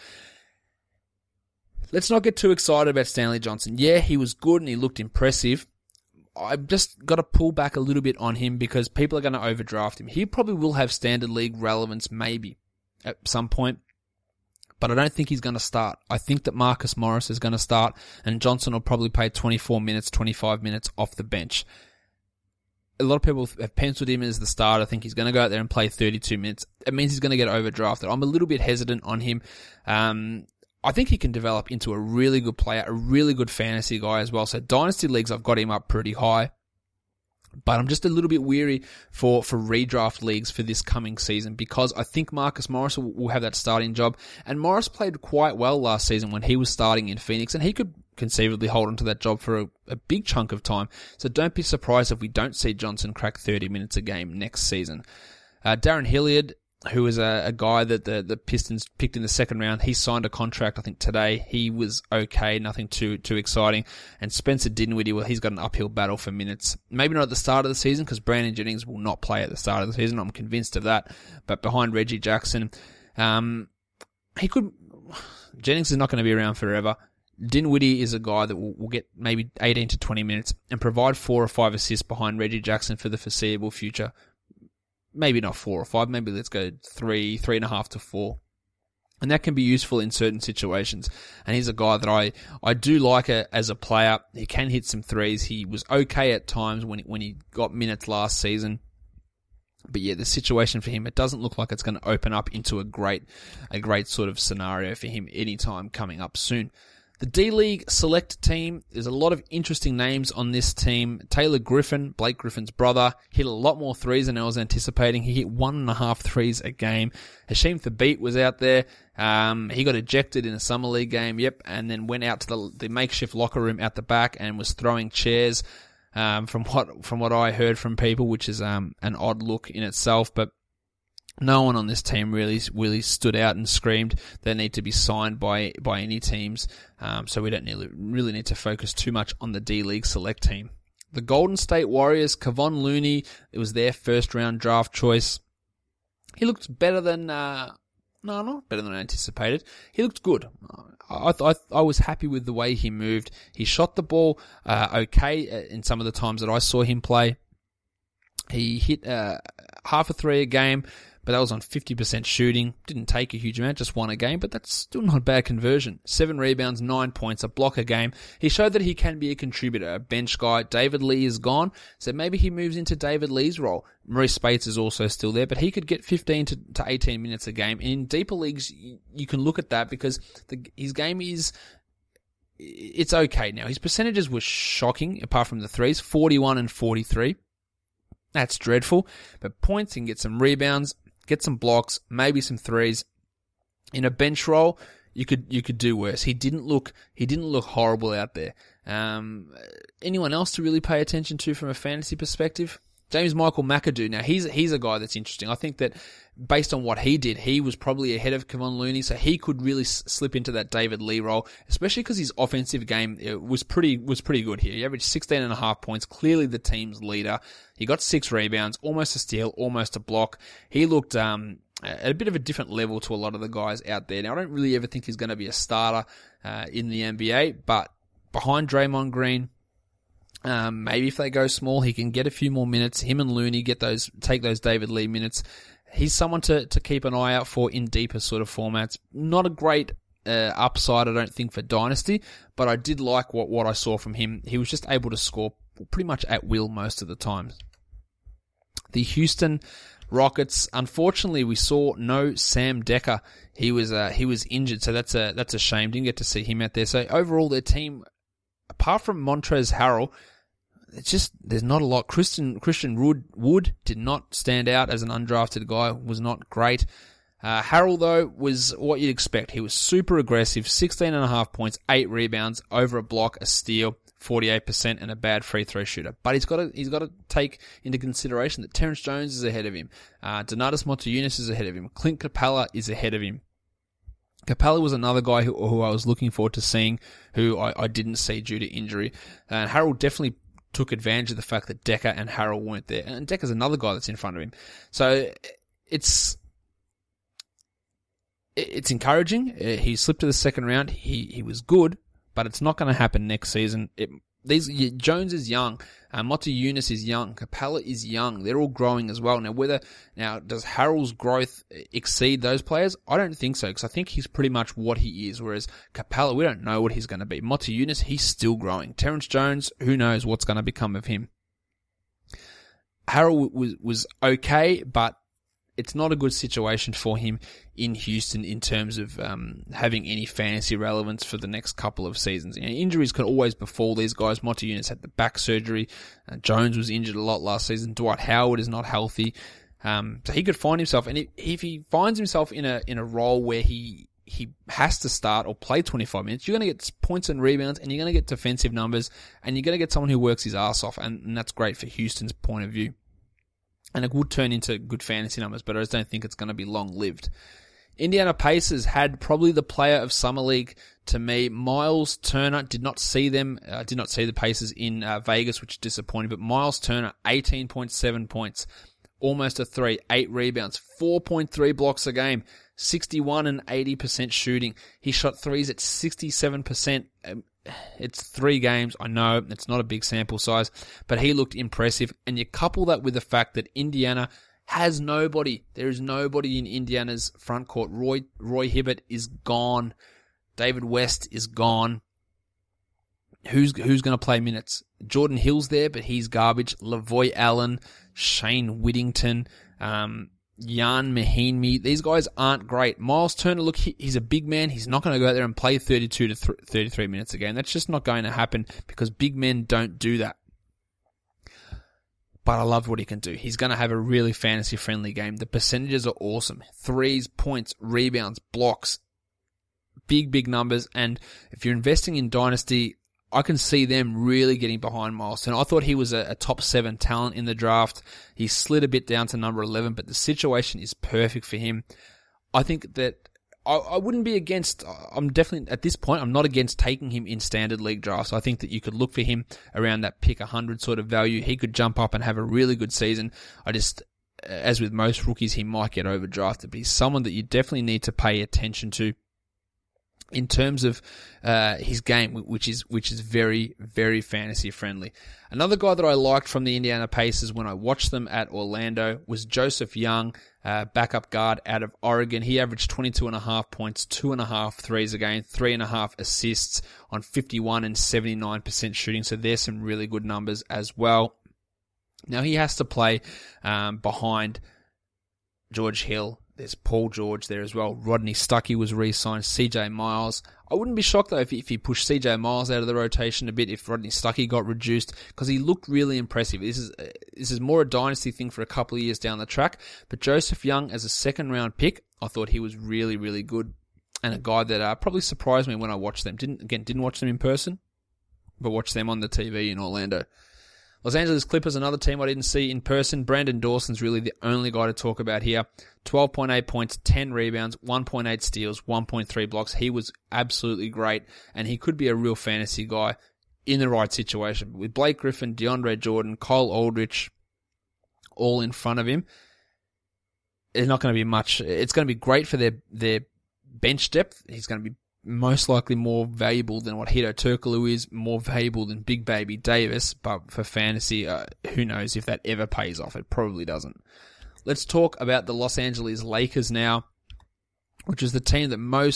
Let's not get too excited about Stanley Johnson. Yeah, he was good and he looked impressive. I've just got to pull back a little bit on him because people are going to overdraft him. He probably will have standard league relevance maybe at some point. But I don't think he's going to start. I think that Marcus Morris is going to start, and Johnson will probably play 24 minutes, 25 minutes off the bench. A lot of people have penciled him as the starter. I think he's going to go out there and play 32 minutes. It means he's going to get overdrafted. I'm a little bit hesitant on him. I think he can develop into a really good player, a really good fantasy guy as well. So Dynasty Leagues, I've got him up pretty high. But I'm just a little bit weary for redraft leagues for this coming season because I think Marcus Morris will have that starting job. And Morris played quite well last season when he was starting in Phoenix, and he could conceivably hold on to that job for a big chunk of time. So don't be surprised if we don't see Johnson crack 30 minutes a game next season. Darren Hilliard, who is a guy that the Pistons picked in the second round. He signed a contract, I think, today. He was okay, nothing too exciting. And Spencer Dinwiddie, well, he's got an uphill battle for minutes. Maybe not at the start of the season, because Brandon Jennings will not play at the start of the season. I'm convinced of that. But behind Reggie Jackson, Jennings is not going to be around forever. Dinwiddie is a guy that will get maybe 18 to 20 minutes and provide 4 or 5 assists behind Reggie Jackson for the foreseeable future. Maybe not 4 or 5, maybe let's go 3.5 to 4. And that can be useful in certain situations. And he's a guy that I do like as a player. He can hit some threes. He was okay at times when he got minutes last season. But yeah, the situation for him, it doesn't look like it's going to open up into a great sort of scenario for him anytime coming up soon. The D-League select team, there's a lot of interesting names on this team. Taylor Griffin, Blake Griffin's brother, hit a lot more threes than I was anticipating. He hit 1.5 threes a game. Hasheem Thabeet was out there. He got ejected in a summer league game, and then went out to the makeshift locker room out the back and was throwing chairs, from what I heard from people, which is an odd look in itself, but no one on this team really stood out and screamed they need to be signed by any teams. So we don't really need to focus too much on the D-League select team. The Golden State Warriors, Kevon Looney, it was their first round draft choice. He looked better than, not better than I anticipated. He looked good. I was happy with the way he moved. He shot the ball, okay in some of the times that I saw him play. He hit, half a three a game, but that was on 50% shooting. Didn't take a huge amount, just won a game, but that's still not a bad conversion. 7 rebounds, 9 points, a block a game. He showed that he can be a contributor, a bench guy. David Lee is gone, so maybe he moves into David Lee's role. Maurice Spates is also still there, but he could get 15 to 18 minutes a game. In deeper leagues, you can look at that because his game it's okay now. His percentages were shocking, apart from the threes, 41 and 43. That's dreadful, but points, he can get some rebounds, get some blocks, maybe some threes. In a bench role, you could do worse. He didn't look horrible out there. Anyone else to really pay attention to from a fantasy perspective? James Michael McAdoo. Now, he's a guy that's interesting. I think that based on what he did, he was probably ahead of Kevon Looney, so he could really slip into that David Lee role, especially because his offensive game was pretty good here. He averaged 16.5 points, clearly the team's leader. He got 6 rebounds, almost a steal, almost a block. He looked at a bit of a different level to a lot of the guys out there. Now, I don't really ever think he's going to be a starter in the NBA, but behind Draymond Green, maybe if they go small, he can get a few more minutes. Him and Looney take those David Lee minutes. He's someone to keep an eye out for in deeper sort of formats. Not a great upside, I don't think, for Dynasty, but I did like what I saw from him. He was just able to score pretty much at will most of the time. The Houston Rockets, unfortunately, we saw no Sam Dekker. He was injured, so that's a shame. Didn't get to see him out there. So overall, their team, apart from Montrezl Harrell, there's not a lot. Christian Wood did not stand out as an undrafted guy, was not great. Harrell, though, was what you'd expect. He was super aggressive, 16.5 points, 8 rebounds, over a block, a steal, 48%, and a bad free throw shooter. But he's got to take into consideration that Terrence Jones is ahead of him. Donatas Motiejunas is ahead of him. Clint Capella is ahead of him. Capella was another guy who I was looking forward to seeing, who I didn't see due to injury. And Harrell definitely took advantage of the fact that Dekker and Harrell weren't there. And Dekker's another guy that's in front of him. So it's encouraging. He slipped to the second round. He was good, but it's not going to happen next season. Jones is young. Motiejunas is young. Capella is young. They're all growing as well. Now, does Harrell's growth exceed those players? I don't think so, because I think he's pretty much what he is, whereas Capella, we don't know what he's going to be. Motiejunas, he's still growing. Terrence Jones, who knows what's going to become of him. Harrell was okay, but it's not a good situation for him in Houston in terms of having any fantasy relevance for the next couple of seasons. Injuries can always befall these guys. Motiejunas had the back surgery. Jones was injured a lot last season. Dwight Howard is not healthy. So he could find himself, and if he finds himself in a role where he has to start or play 25 minutes, you're going to get points and rebounds, and you're going to get defensive numbers, and you're going to get someone who works his ass off, and that's great for Houston's point of view. And it would turn into good fantasy numbers, but I just don't think it's going to be long-lived. Indiana Pacers had probably the player of Summer League to me. Miles Turner, did not see the Pacers in Vegas, which is disappointing, but Miles Turner, 18.7 points, almost a 3, 8 rebounds, 4.3 blocks a game, 61 and 80% shooting. He shot threes at 67%. It's 3 games, I know, it's not a big sample size, but he looked impressive. And you couple that with the fact that Indiana has nobody. There is nobody in Indiana's front court. Roy Hibbert is gone. David West is gone. Who's going to play minutes? Jordan Hill's there, but he's garbage. Lavoy Allen, Shane Whittington, Jan Mahinmi, these guys aren't great. Miles Turner, look, he's a big man. He's not going to go out there and play 32 to 33 minutes a game. That's just not going to happen because big men don't do that. But I love what he can do. He's going to have a really fantasy-friendly game. The percentages are awesome. Threes, points, rebounds, blocks, big numbers. And if you're investing in Dynasty, I can see them really getting behind Miles Turner. I thought he was a top 7 talent in the draft. He slid a bit down to number 11, but the situation is perfect for him. I think that I wouldn't be against, I'm definitely, at this point, I'm not against taking him in standard league drafts. I think that you could look for him around that pick 100 sort of value. He could jump up and have a really good season. As with most rookies, he might get overdrafted, but he's someone that you definitely need to pay attention to in terms of his game, which is very, very fantasy friendly. Another guy that I liked from the Indiana Pacers when I watched them at Orlando was Joseph Young, backup guard out of Oregon. He averaged 22.5 points, 2.5 threes a game, 3.5 assists on 51 and 79% shooting. So there's some really good numbers as well. Now he has to play behind George Hill. There's Paul George there as well. Rodney Stuckey was re-signed. CJ Miles. I wouldn't be shocked though if he pushed CJ Miles out of the rotation a bit if Rodney Stuckey got reduced, because he looked really impressive. This is more a dynasty thing for a couple of years down the track. But Joseph Young as a second round pick, I thought he was really, really good. and a guy that probably surprised me when I watched them. Didn't watch them in person, but watched them on the TV in Orlando. Los Angeles Clippers, another team I didn't see in person. Brandon Dawson's really the only guy to talk about here. 12.8 points, 10 rebounds, 1.8 steals, 1.3 blocks. He was absolutely great, and he could be a real fantasy guy in the right situation. With Blake Griffin, DeAndre Jordan, Kyle Aldrich all in front of him, there's not going to be much. It's going to be great for their bench depth. He's going to be most likely more valuable than what Hedo Turkoglu is, more valuable than Big Baby Davis, but for fantasy, who knows if that ever pays off. It probably doesn't. Let's talk about the Los Angeles Lakers now, which is the team that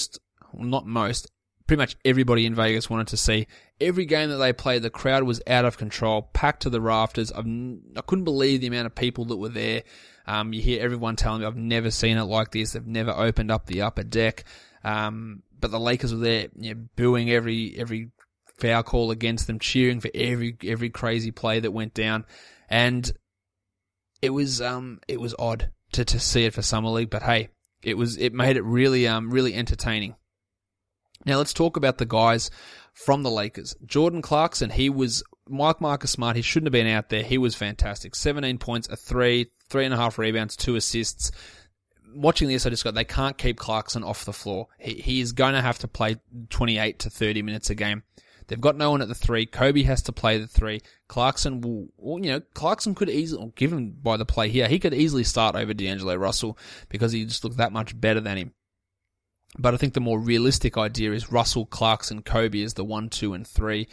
pretty much everybody in Vegas wanted to see. Every game that they played, the crowd was out of control, packed to the rafters. I couldn't believe the amount of people that were there. You hear everyone telling me, I've never seen it like this. They've never opened up the upper deck. But the Lakers were there, booing every foul call against them, cheering for every crazy play that went down, and it was odd to see it for Summer League, but hey, it made it really entertaining. Now let's talk about the guys from the Lakers. Jordan Clarkson, he was Marcus Smart. He shouldn't have been out there. He was fantastic. 17 points, a 3.5 rebounds, 2 assists. Watching this, I just got, they can't keep Clarkson off the floor. He is going to have to play 28 to 30 minutes a game. They've got no one at the 3. Kobe has to play the 3. Clarkson Clarkson could easily, given by the play here, he could easily start over D'Angelo Russell because he just looked that much better than him. But I think the more realistic idea is Russell, Clarkson, Kobe is the 1, 2, and 3.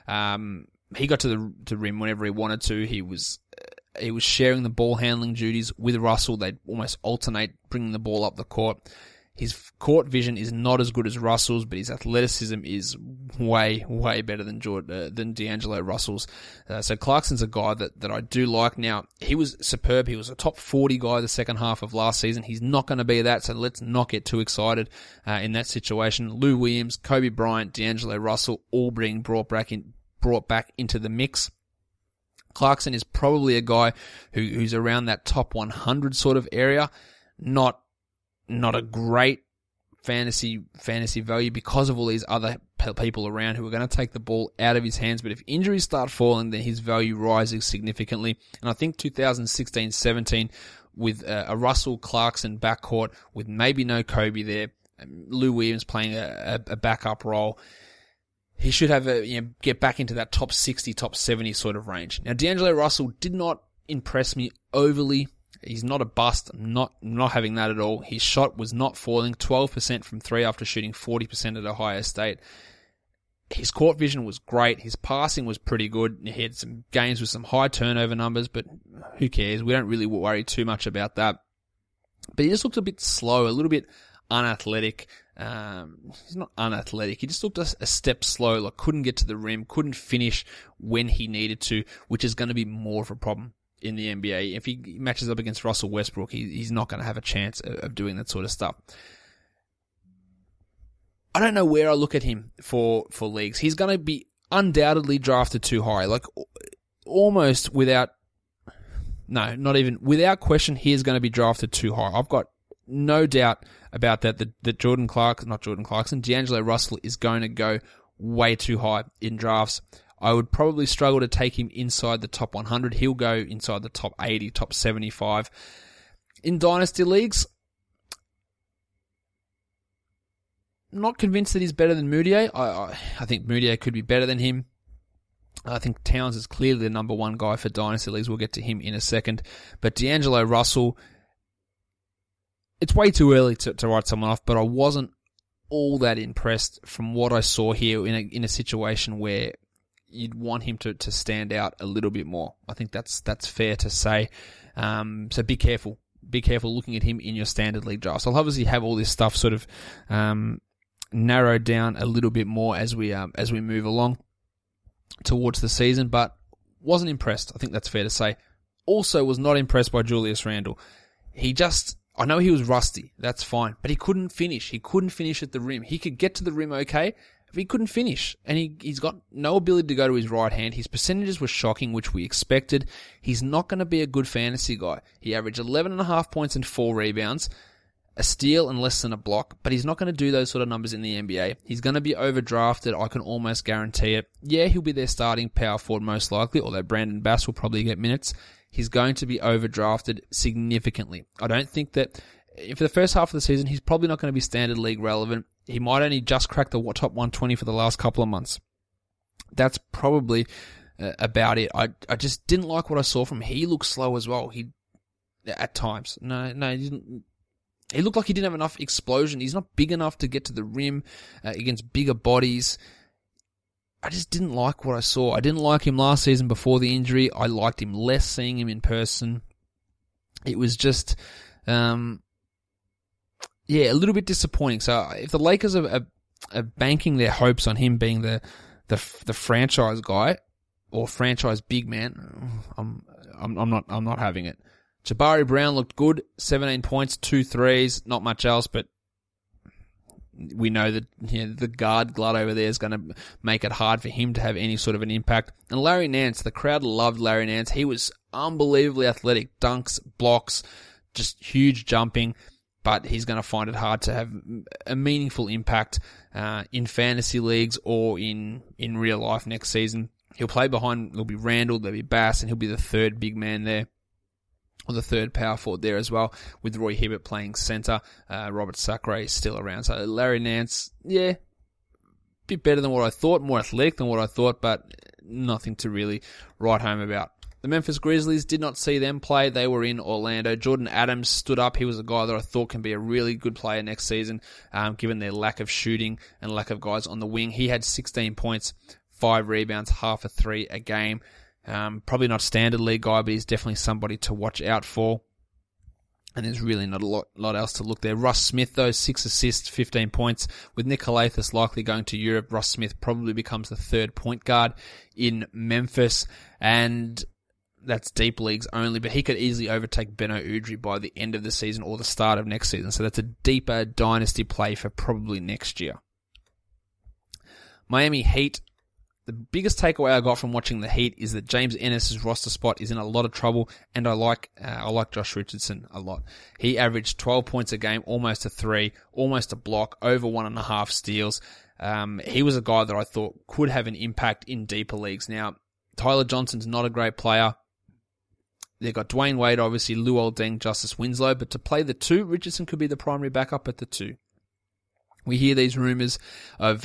He got to the rim whenever he wanted to. He was sharing the ball handling duties with Russell. They'd almost alternate bringing the ball up the court. His court vision is not as good as Russell's, but his athleticism is way, way better than D'Angelo Russell's. So Clarkson's a guy that I do like. Now, he was superb. He was a top 40 guy the second half of last season. He's not going to be that, so let's not get too excited in that situation. Lou Williams, Kobe Bryant, D'Angelo Russell, all being brought back into the mix. Clarkson is probably a guy who's around that top 100 sort of area. Not a great fantasy value because of all these other people around who are going to take the ball out of his hands. But if injuries start falling, then his value rises significantly. And I think 2016-17 with a Russell Clarkson backcourt with maybe no Kobe there, Lou Williams playing a backup role, he should have get back into that top 60, top 70 sort of range. Now, D'Angelo Russell did not impress me overly. He's not a bust. I'm not having that at all. His shot was not falling. 12% from 3 after shooting 40% at Ohio State. His court vision was great. His passing was pretty good. He had some games with some high turnover numbers, but who cares? We don't really worry too much about that. But he just looked a bit slow, a little bit unathletic. He's not unathletic. He just looked a step slow, like couldn't get to the rim, couldn't finish when he needed to, which is going to be more of a problem in the NBA. If he matches up against Russell Westbrook, he's not going to have a chance of doing that sort of stuff. I don't know where I look at him for leagues. He's going to be undoubtedly drafted too high, like almost without question, he is going to be drafted too high. I've got no doubt about that D'Angelo Russell is going to go way too high in drafts. I would probably struggle to take him inside the top 100. He'll go inside the top 80, top 75. In dynasty leagues, not convinced that he's better than Moutier. I think Moutier could be better than him. I think Towns is clearly the number one guy for dynasty leagues. We'll get to him in a second. But D'Angelo Russell, it's way too early to write someone off, but I wasn't all that impressed from what I saw here in a situation where you'd want him to stand out a little bit more. I think that's fair to say. So be careful. Be careful looking at him in your standard league drafts. I'll obviously have all this stuff sort of narrowed down a little bit more as we move along towards the season, but wasn't impressed. I think that's fair to say. Also was not impressed by Julius Randle. I know he was rusty, that's fine, but he couldn't finish. He couldn't finish at the rim. He could get to the rim okay, but he couldn't finish. And he's got no ability to go to his right hand. His percentages were shocking, which we expected. He's not going to be a good fantasy guy. He averaged 11.5 points and 4 rebounds. a steal and less than a block, but he's not going to do those sort of numbers in the NBA. He's going to be overdrafted, I can almost guarantee it. Yeah, he'll be their starting power forward most likely, although Brandon Bass will probably get minutes. He's going to be overdrafted significantly. I don't think that, for the first half of the season, he's probably not going to be standard league relevant. He might only just crack the top 120 for the last couple of months. That's probably about it. I just didn't like what I saw from him. He looked slow as well. At times. No, he didn't. He looked like he didn't have enough explosion. He's not big enough to get to the rim against bigger bodies. I just didn't like what I saw. I didn't like him last season before the injury. I liked him less seeing him in person. It was just, a little bit disappointing. So if the Lakers are banking their hopes on him being the franchise guy or franchise big man, I'm not having it. Jabari Brown looked good, 17 points, 2 threes, not much else, but we know that the guard glut over there is going to make it hard for him to have any sort of an impact. And Larry Nance, the crowd loved Larry Nance. He was unbelievably athletic, dunks, blocks, just huge jumping, but he's going to find it hard to have a meaningful impact in fantasy leagues or in real life next season. He'll play behind, there'll be Randall, there'll be Bass, and he'll be the third big man there. Or the third power forward there as well, with Roy Hibbert playing center. Robert Sacre is still around. So Larry Nance, a bit better than what I thought, more athletic than what I thought, but nothing to really write home about. The Memphis Grizzlies, did not see them play. They were in Orlando. Jordan Adams stood up. He was a guy that I thought can be a really good player next season, given their lack of shooting and lack of guys on the wing. He had 16 points, 5 rebounds, half a three a game. Probably not standard league guy, but he's definitely somebody to watch out for. And there's really not a lot else to look there. Russ Smith, though, 6 assists, 15 points. With Nick Calathis likely going to Europe, Russ Smith probably becomes the third point guard in Memphis. And that's deep leagues only, but he could easily overtake Beno Udrih by the end of the season or the start of next season. So that's a deeper dynasty play for probably next year. Miami Heat. The biggest takeaway I got from watching the Heat is that James Ennis' roster spot is in a lot of trouble, and I like Josh Richardson a lot. He averaged 12 points a game, almost a 3, almost a block, over 1.5 steals. He was a guy that I thought could have an impact in deeper leagues. Now, Tyler Johnson's not a great player. They've got Dwayne Wade, obviously, Luol Deng, Justice Winslow, but to play the 2, Richardson could be the primary backup at the 2. We hear these rumors of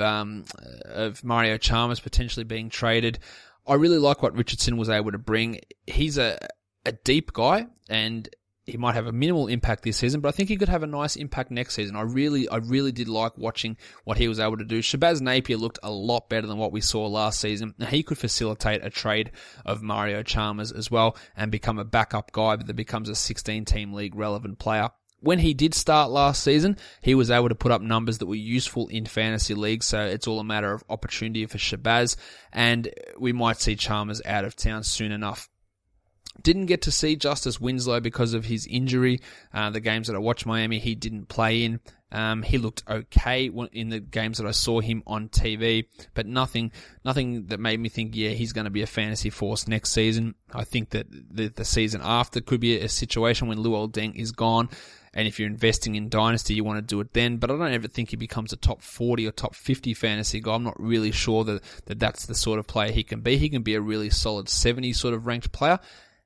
Mario Chalmers potentially being traded. I really like what Richardson was able to bring. He's a deep guy, and he might have a minimal impact this season, but I think he could have a nice impact next season. I really did like watching what he was able to do. Shabazz Napier looked a lot better than what we saw last season. Now, he could facilitate a trade of Mario Chalmers as well and become a backup guy, but that becomes a 16-team league relevant player. When he did start last season, he was able to put up numbers that were useful in fantasy leagues, so it's all a matter of opportunity for Shabazz, and we might see Chalmers out of town soon enough. Didn't get to see Justice Winslow because of his injury. The games that I watched Miami, he didn't play in. He looked okay in the games that I saw him on TV, but nothing that made me think, he's going to be a fantasy force next season. I think that the season after could be a situation when Luol Deng is gone, and if you're investing in Dynasty, you want to do it then, but I don't ever think he becomes a top 40 or top 50 fantasy guy. I'm not really sure that that's the sort of player he can be. He can be a really solid 70 sort of ranked player,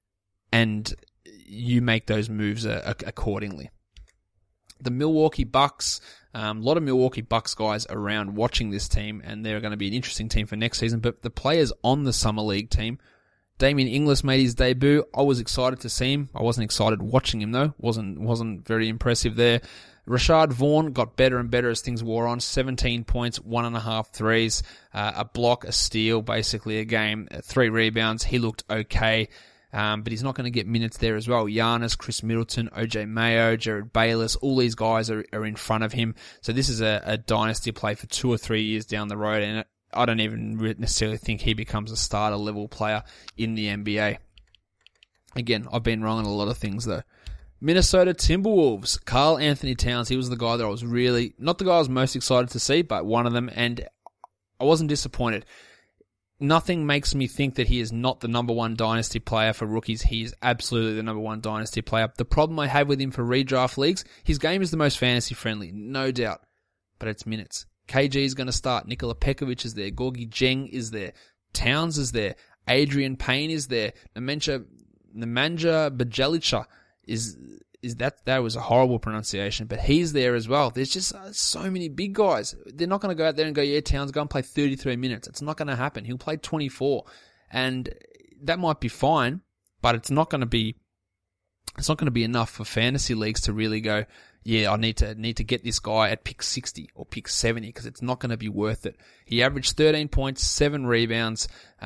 and you make those moves accordingly. The Milwaukee Bucks, a lot of Milwaukee Bucks guys around watching this team, and they're going to be an interesting team for next season, but the players on the Summer League team, Damian Inglis made his debut. I was excited to see him. I wasn't excited watching him though. Wasn't very impressive there. Rashad Vaughn got better and better as things wore on. 17 points, 1.5 threes, a block, a steal, basically a game, 3 rebounds. He looked okay. But he's not going to get minutes there as well. Giannis, Chris Middleton, OJ Mayo, Jared Bayless, all these guys are in front of him. So this is a dynasty play for 2 or 3 years down the road, and I don't even necessarily think he becomes a starter level player in the NBA. Again, I've been wrong on a lot of things though. Minnesota Timberwolves, Karl Anthony Towns, he was the guy that I was not the guy I was most excited to see, but one of them, and I wasn't disappointed. nothing makes me think that he is not the number one dynasty player for rookies. He is absolutely the number one dynasty player. The problem I have with him for redraft leagues, his game is the most fantasy friendly, no doubt, but it's minutes. KG is going to start. Nikola Pekovic is there. Gorgie Jeng is there. Towns is there. Adrian Payne is there. Nemanja Bjelica is that was a horrible pronunciation, but he's there as well. There's just so many big guys. They're not going to go out there and go, yeah, Towns, go and play 33 minutes. It's not going to happen. He'll play 24, and that might be fine, but it's not going to be enough for fantasy leagues to really go, yeah, I need to get this guy at pick 60 or pick 70 because it's not going to be worth it. He averaged 13 points, 7 rebounds,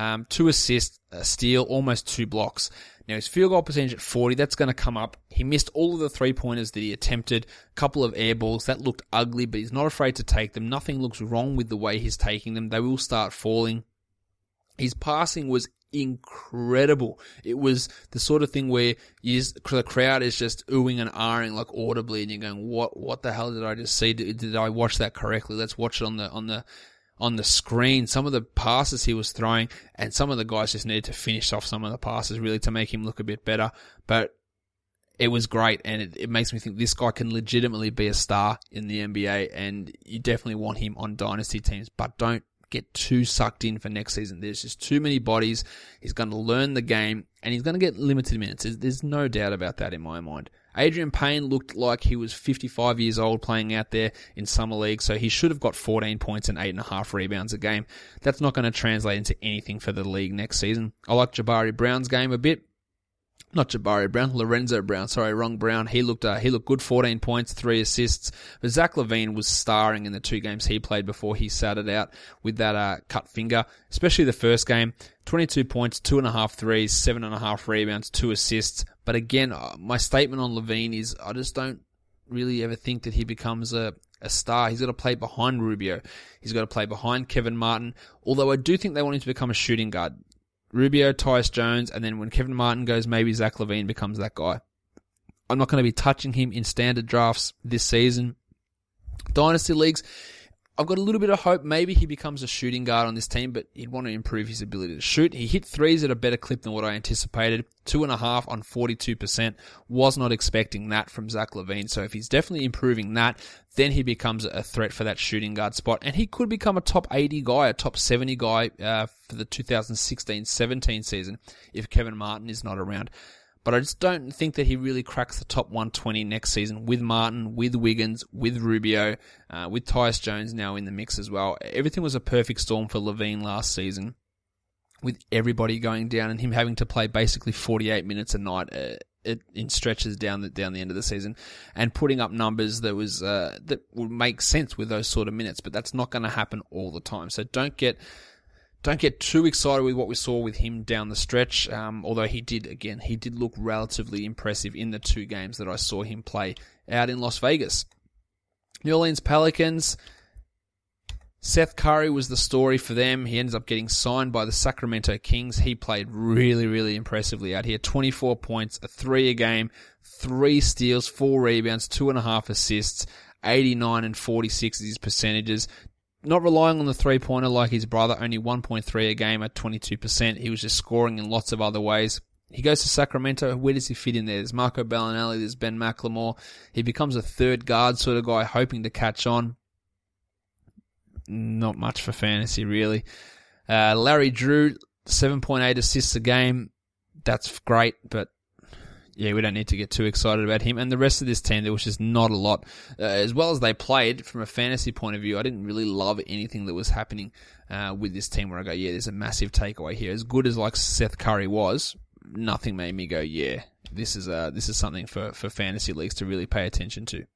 2 assists, a steal, almost 2 blocks. Now, his field goal percentage at 40, that's going to come up. He missed all of the three-pointers that he attempted, a couple of air balls. That looked ugly, but he's not afraid to take them. Nothing looks wrong with the way he's taking them. They will start falling. His passing was incredible. It was the sort of thing where the crowd is just oohing and ahhing like audibly, and you're going, what the hell did I just see? Did I watch that correctly? Let's watch it on the screen. Some of the passes he was throwing, and some of the guys just needed to finish off some of the passes really to make him look a bit better. But it was great, and it makes me think this guy can legitimately be a star in the NBA, and you definitely want him on dynasty teams, but don't get too sucked in for next season. There's just too many bodies. He's going to learn the game, and he's going to get limited minutes. There's no doubt about that in my mind. Adrian Payne looked like he was 55 years old playing out there in summer league, so he should have got 14 points and 8.5 rebounds a game. That's not going to translate into anything for the league next season. I like Jabari Brown's game a bit. Not Jabari Brown, Lorenzo Brown. Sorry, wrong Brown. He looked good, 14 points, 3 assists. But Zach LaVine was starring in the 2 games he played before he sat it out with that cut finger, especially the first game. 22 points, 2.5 threes, 7.5 rebounds, 2 assists. But again, my statement on LaVine is I just don't really ever think that he becomes a star. He's got to play behind Rubio. He's got to play behind Kevin Martin. Although I do think they want him to become a shooting guard. Rubio, Tyus Jones, and then when Kevin Martin goes, maybe Zach LaVine becomes that guy. I'm not going to be touching him in standard drafts this season. Dynasty leagues, I've got a little bit of hope. Maybe he becomes a shooting guard on this team, but he'd want to improve his ability to shoot. He hit threes at a better clip than what I anticipated. 2.5 on 42%. Was not expecting that from Zach LaVine. So if he's definitely improving that, then he becomes a threat for that shooting guard spot. And he could become a top 80 guy, a top 70 guy for the 2016-17 season if Kevin Martin is not around. But I just don't think that he really cracks the top 120 next season with Martin, with Wiggins, with Rubio, with Tyus Jones now in the mix as well. Everything was a perfect storm for LaVine last season, with everybody going down and him having to play basically 48 minutes a night in stretches down the end of the season, and putting up numbers that would make sense with those sort of minutes. But that's not going to happen all the time. So don't get too excited with what we saw with him down the stretch, although he did look relatively impressive in the 2 games that I saw him play out in Las Vegas. New Orleans Pelicans, Seth Curry was the story for them. He ends up getting signed by the Sacramento Kings. He played really, really impressively out here. 24 points, a 3 a game, 3 steals, 4 rebounds, 2.5 assists, 89 and 46 is his percentages. Not relying on the three-pointer like his brother, only 1.3 a game at 22%. He was just scoring in lots of other ways. He goes to Sacramento. Where does he fit in there? There's Marco Bellinelli, there's Ben McLemore. He becomes a third guard sort of guy, hoping to catch on. Not much for fantasy, really. Larry Drew, 7.8 assists a game. That's great, but yeah, we don't need to get too excited about him. And the rest of this team, there was just not a lot. As well as they played, from a fantasy point of view, I didn't really love anything that was happening with this team where I go, yeah, there's a massive takeaway here. As good as like Seth Curry was, nothing made me go, yeah, this is something for fantasy leagues to really pay attention to.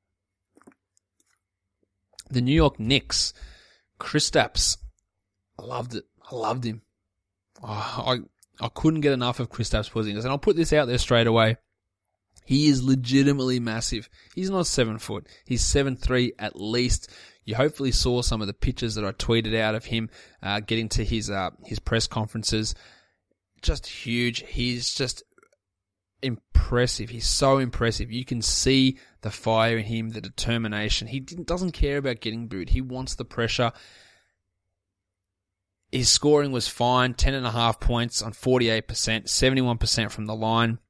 The New York Knicks, Kristaps, I loved it. I loved him. I couldn't get enough of Kristaps Porzingis, and I'll put this out there straight away. He is legitimately massive. He's not 7 foot. He's 7'3" at least. You hopefully saw some of the pictures that I tweeted out of him getting to his press conferences. Just huge. He's just impressive. He's so impressive. You can see the fire in him, the determination. He doesn't care about getting booed. He wants the pressure. His scoring was fine, 10.5 points on 48%, 71% from the line.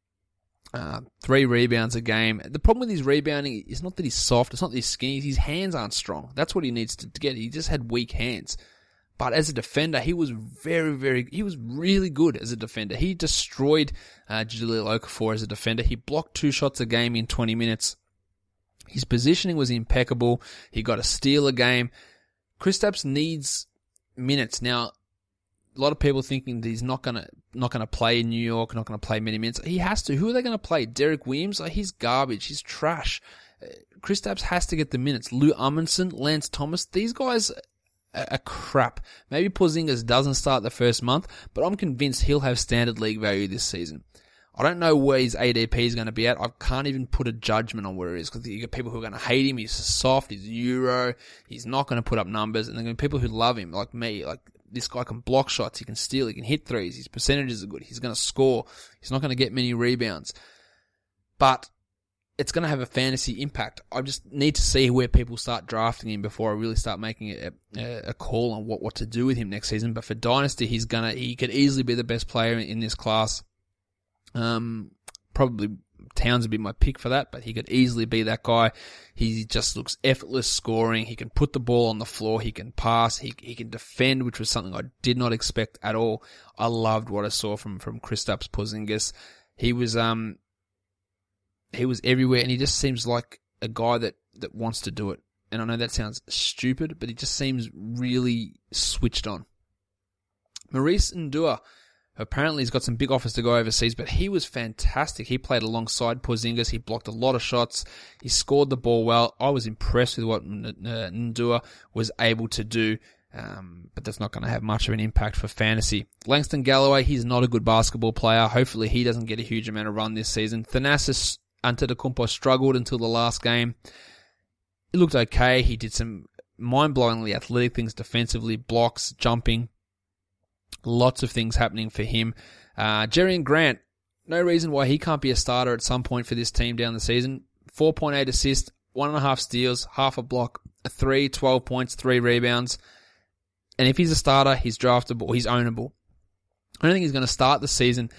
3 rebounds a game. The problem with his rebounding is not that he's soft, it's not that he's skinny, his hands aren't strong. That's what he needs to get. He just had weak hands. But as a defender, he was he was really good as a defender. He destroyed Jahlil Okafor as a defender. He blocked 2 shots a game in 20 minutes. His positioning was impeccable. He got a steal a game. Kristaps needs minutes. Now, a lot of people thinking that he's not gonna play in New York, not gonna play many minutes. He has to. Who are they gonna play? Derek Williams? He's garbage. He's trash. Kristaps has to get the minutes. Lou Amundsen, Lance Thomas, these guys are crap. Maybe Porzingis doesn't start the first month, but I'm convinced he'll have standard league value this season. I don't know where his ADP is going to be at. I can't even put a judgment on where it is because you get people who are going to hate him. He's soft. He's Euro. He's not going to put up numbers. And then there are people who love him, like me. Like, this guy can block shots. He can steal. He can hit threes. His percentages are good. He's going to score. He's not going to get many rebounds. But it's going to have a fantasy impact. I just need to see where people start drafting him before I really start making a call on what to do with him next season. But for Dynasty, he could easily be the best player in this class. Probably Towns would be my pick for that, but he could easily be that guy. He just looks effortless scoring. He can put the ball on the floor. He can pass. He can defend, which was something I did not expect at all. I loved what I saw from Kristaps Porzingis. He was everywhere, and he just seems like a guy that wants to do it. And I know that sounds stupid, but he just seems really switched on. Maurice Ndua. Apparently he's got some big offers to go overseas, but he was fantastic. He played alongside Porzingis. He blocked a lot of shots. He scored the ball well. I was impressed with what Ndua was able to do, but that's not going to have much of an impact for fantasy. Langston Galloway, he's not a good basketball player. Hopefully he doesn't get a huge amount of run this season. Thanasis Antetokounmpo struggled until the last game. It looked okay. He did some mind-blowingly athletic things defensively, blocks, jumping. Lots of things happening for him. Jerian Grant, no reason why he can't be a starter at some point for this team down the season. 4.8 assists, 1.5 steals, half a block, a 3, 12 points, 3 rebounds. And if he's a starter, he's draftable, he's ownable. I don't think he's going to start the season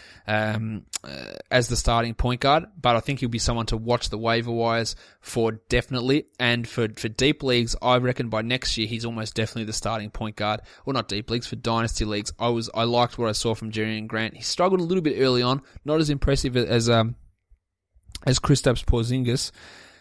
as the starting point guard, but I think he'll be someone to watch the waiver wires for definitely. And for deep leagues, I reckon by next year he's almost definitely the starting point guard. Well, not deep leagues, for dynasty leagues. I liked what I saw from Jerian Grant. He struggled a little bit early on, not as impressive as Kristaps Porzingis,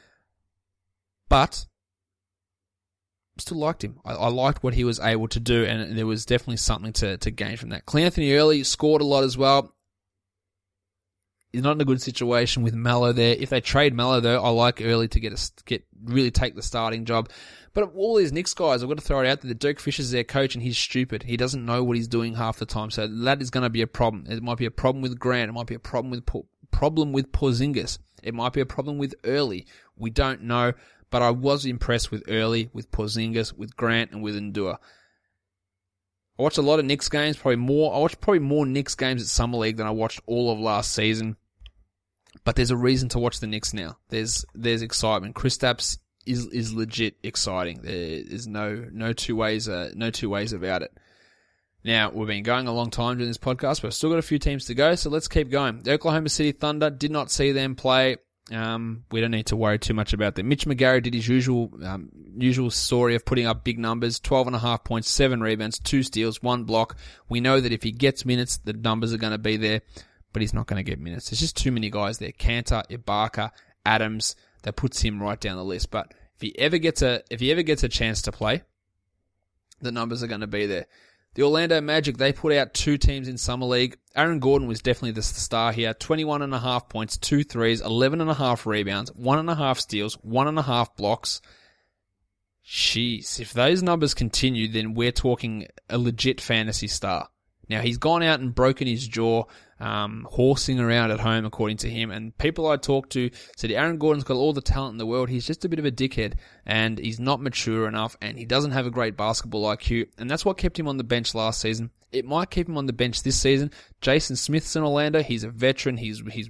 but still liked him. I liked what he was able to do, and there was definitely something to gain from that. Clanthony Early scored a lot as well. He's not in a good situation with Melo there. If they trade Melo, though, I like Early to really take the starting job. But of all these Knicks guys, I've got to throw it out there. Dirk Fisher's their coach, and he's stupid. He doesn't know what he's doing half the time, so that is going to be a problem. It might be a problem with Grant. It might be a problem with Porzingis. It might be a problem with Early. We don't know. But I was impressed with Early, with Porzingis, with Grant, and with Ndua. I watched a lot of Knicks games, I watched probably more Knicks games at Summer League than I watched all of last season. But there's a reason to watch the Knicks now. There's excitement. Kristaps is legit exciting. There's no two ways about it. Now, we've been going a long time doing this podcast, but we've still got a few teams to go, so let's keep going. The Oklahoma City Thunder, did not see them play. We don't need to worry too much about that. Mitch McGarry did his usual story of putting up big numbers, 12.5 points, 7 rebounds, 2 steals, 1 block. We know that if he gets minutes, the numbers are going to be there, but he's not going to get minutes. There's just too many guys there. Kanter, Ibaka, Adams, that puts him right down the list. But if he ever gets a chance to play, the numbers are going to be there. The Orlando Magic, they put out 2 teams in Summer League. Aaron Gordon was definitely the star here. 21.5 points, 2 threes, 11.5 rebounds, 1.5 steals, 1.5 blocks. Jeez, if those numbers continue, then we're talking a legit fantasy star. Now, he's gone out and broken his jaw, horsing around at home, according to him. And people I talked to said Aaron Gordon's got all the talent in the world. He's just a bit of a dickhead, and he's not mature enough, and he doesn't have a great basketball IQ. And that's what kept him on the bench last season. It might keep him on the bench this season. Jason Smith's in Orlando. He's a veteran. He's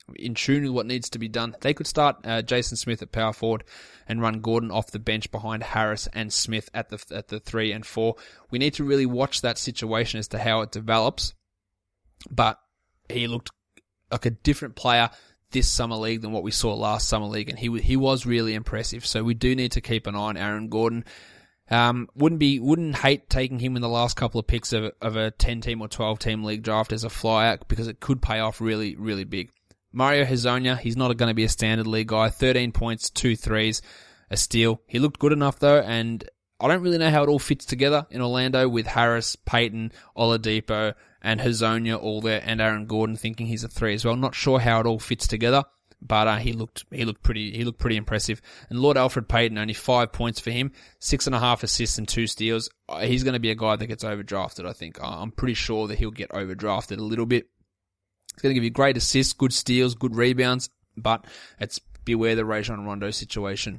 in tune with what needs to be done. They could start Jason Smith at power forward and run Gordon off the bench behind Harris and Smith at the 3 and 4. We need to really watch that situation as to how it develops. But he looked like a different player this summer league than what we saw last summer league, and he was really impressive. So we do need to keep an eye on Aaron Gordon. Wouldn't hate taking him in the last couple of picks of a 10-team or 12-team league draft as a flyer, because it could pay off really, really big. Mario Hezonja, he's not going to be a standard league guy. 13 points, 2 threes, a steal. He looked good enough though, and I don't really know how it all fits together in Orlando with Harris, Payton, Oladipo, and Hezonja all there, and Aaron Gordon thinking he's a 3 as well. Not sure how it all fits together, but he looked pretty impressive. And Lord Alfred Payton, only 5 points for him, 6.5 assists and 2 steals. He's going to be a guy that gets overdrafted, I think. I'm pretty sure that he'll get overdrafted a little bit. He's going to give you great assists, good steals, good rebounds, but it's beware the Rajon Rondo situation.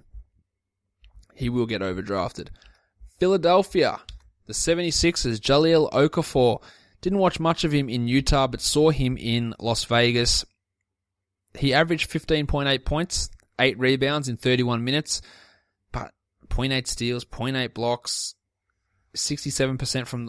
He will get overdrafted. Philadelphia, the 76ers, Jahlil Okafor. Didn't watch much of him in Utah, but saw him in Las Vegas. He averaged 15.8 points, 8 rebounds in 31 minutes, but 0.8 steals, 0.8 blocks, 41% from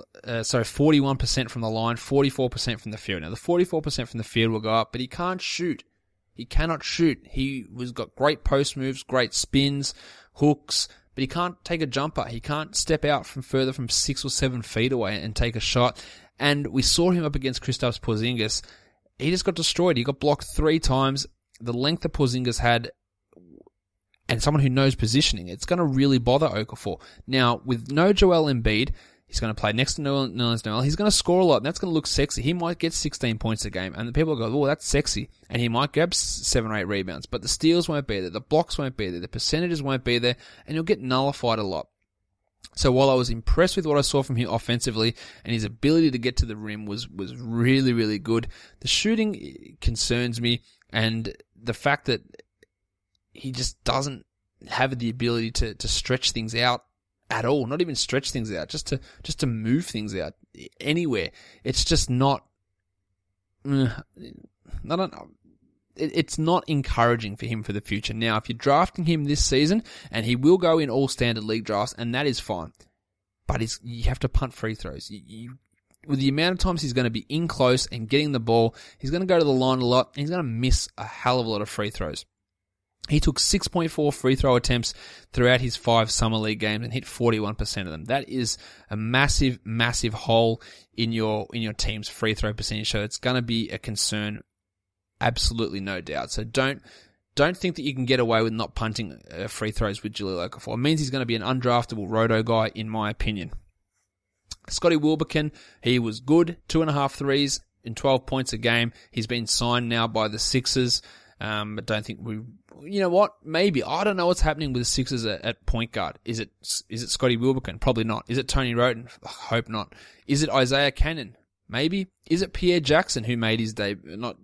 the line, 44% from the field. Now, the 44% from the field will go up, but he can't shoot. He cannot shoot. He got great post moves, great spins, hooks, but he can't take a jumper. He can't step out from further from 6 or 7 feet away and take a shot. And we saw him up against Kristaps Porzingis. He just got destroyed. He got blocked 3 times. The length that Porzingis had, and someone who knows positioning, it's going to really bother Okafor. Now, with no Joel Embiid, he's going to play next to Nerlens Noel. He's going to score a lot, and that's going to look sexy. He might get 16 points a game, and the people go, oh, that's sexy. And he might grab 7 or 8 rebounds, but the steals won't be there, the blocks won't be there, the percentages won't be there, and you'll get nullified a lot. So while I was impressed with what I saw from him offensively, and his ability to get to the rim was really, really good, the shooting concerns me, and the fact that he just doesn't have the ability to stretch things out at all. Not even stretch things out, just to move things out anywhere. It's just not. I don't know. It's not encouraging for him for the future. Now, if you're drafting him this season, and he will go in all standard league drafts, and that is fine, but you have to punt free throws. With the amount of times he's going to be in close and getting the ball, he's going to go to the line a lot, and he's going to miss a hell of a lot of free throws. He took 6.4 free throw attempts throughout his 5 summer league games and hit 41% of them. That is a massive, massive hole in your team's free throw percentage. So it's going to be a concern, absolutely no doubt. So don't think that you can get away with not punting free throws with Jahlil Okafor. It means he's going to be an undraftable roto guy, in my opinion. Scotty Wilbekin, he was good, 2.5 threes in 12 points a game. He's been signed now by the Sixers. But don't think you know what? Maybe. I don't know what's happening with the Sixers at point guard. Is it Scotty Wilbekin? Probably not. Is it Tony Wroten? I hope not. Is it Isaiah Cannon? Maybe. Is it Pierre Jackson who made his debut? Not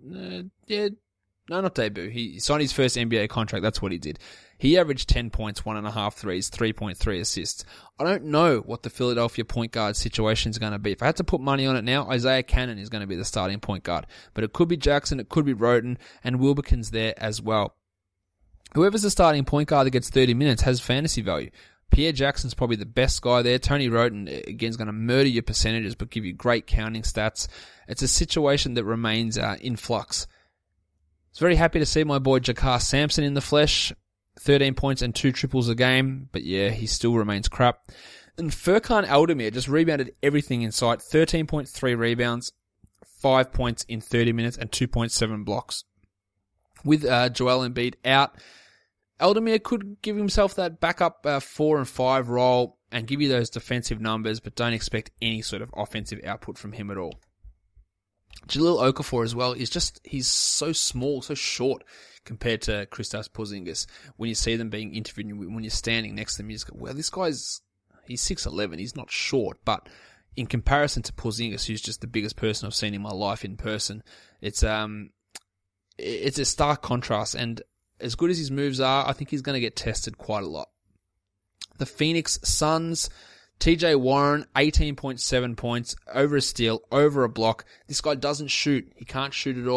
debut. He signed his first NBA contract. That's what he did. He averaged 10 points, 1.5 threes, 3.3 assists. I don't know what the Philadelphia point guard situation is going to be. If I had to put money on it now, Isaiah Cannon is going to be the starting point guard. But it could be Jackson, it could be Wroten, and Wilbekin's there as well. Whoever's the starting point guard that gets 30 minutes has fantasy value. Pierre Jackson's probably the best guy there. Tony Wroten, again, is going to murder your percentages, but give you great counting stats. It's a situation that remains in flux. I was very happy to see my boy Jakar Sampson in the flesh. 13 points and 2 triples a game, but yeah, he still remains crap. And Furkan Aldemir just rebounded everything in sight. 13.3 rebounds, 5 points in 30 minutes, and 2.7 blocks. With Joel Embiid out, Aldemir could give himself that backup 4 and 5 role and give you those defensive numbers, but don't expect any sort of offensive output from him at all. Jahlil Okafor as well he's so small, so short compared to Kristaps Porzingis. When you see them being interviewed, when you're standing next to them, you just go, well, this guy's 6'11", he's not short, but in comparison to Porzingis, who's just the biggest person I've seen in my life in person, it's a stark contrast, and as good as his moves are, I think he's going to get tested quite a lot. The Phoenix Suns, TJ Warren, 18.7 points, over a steal, over a block. This guy doesn't shoot. He can't shoot at all.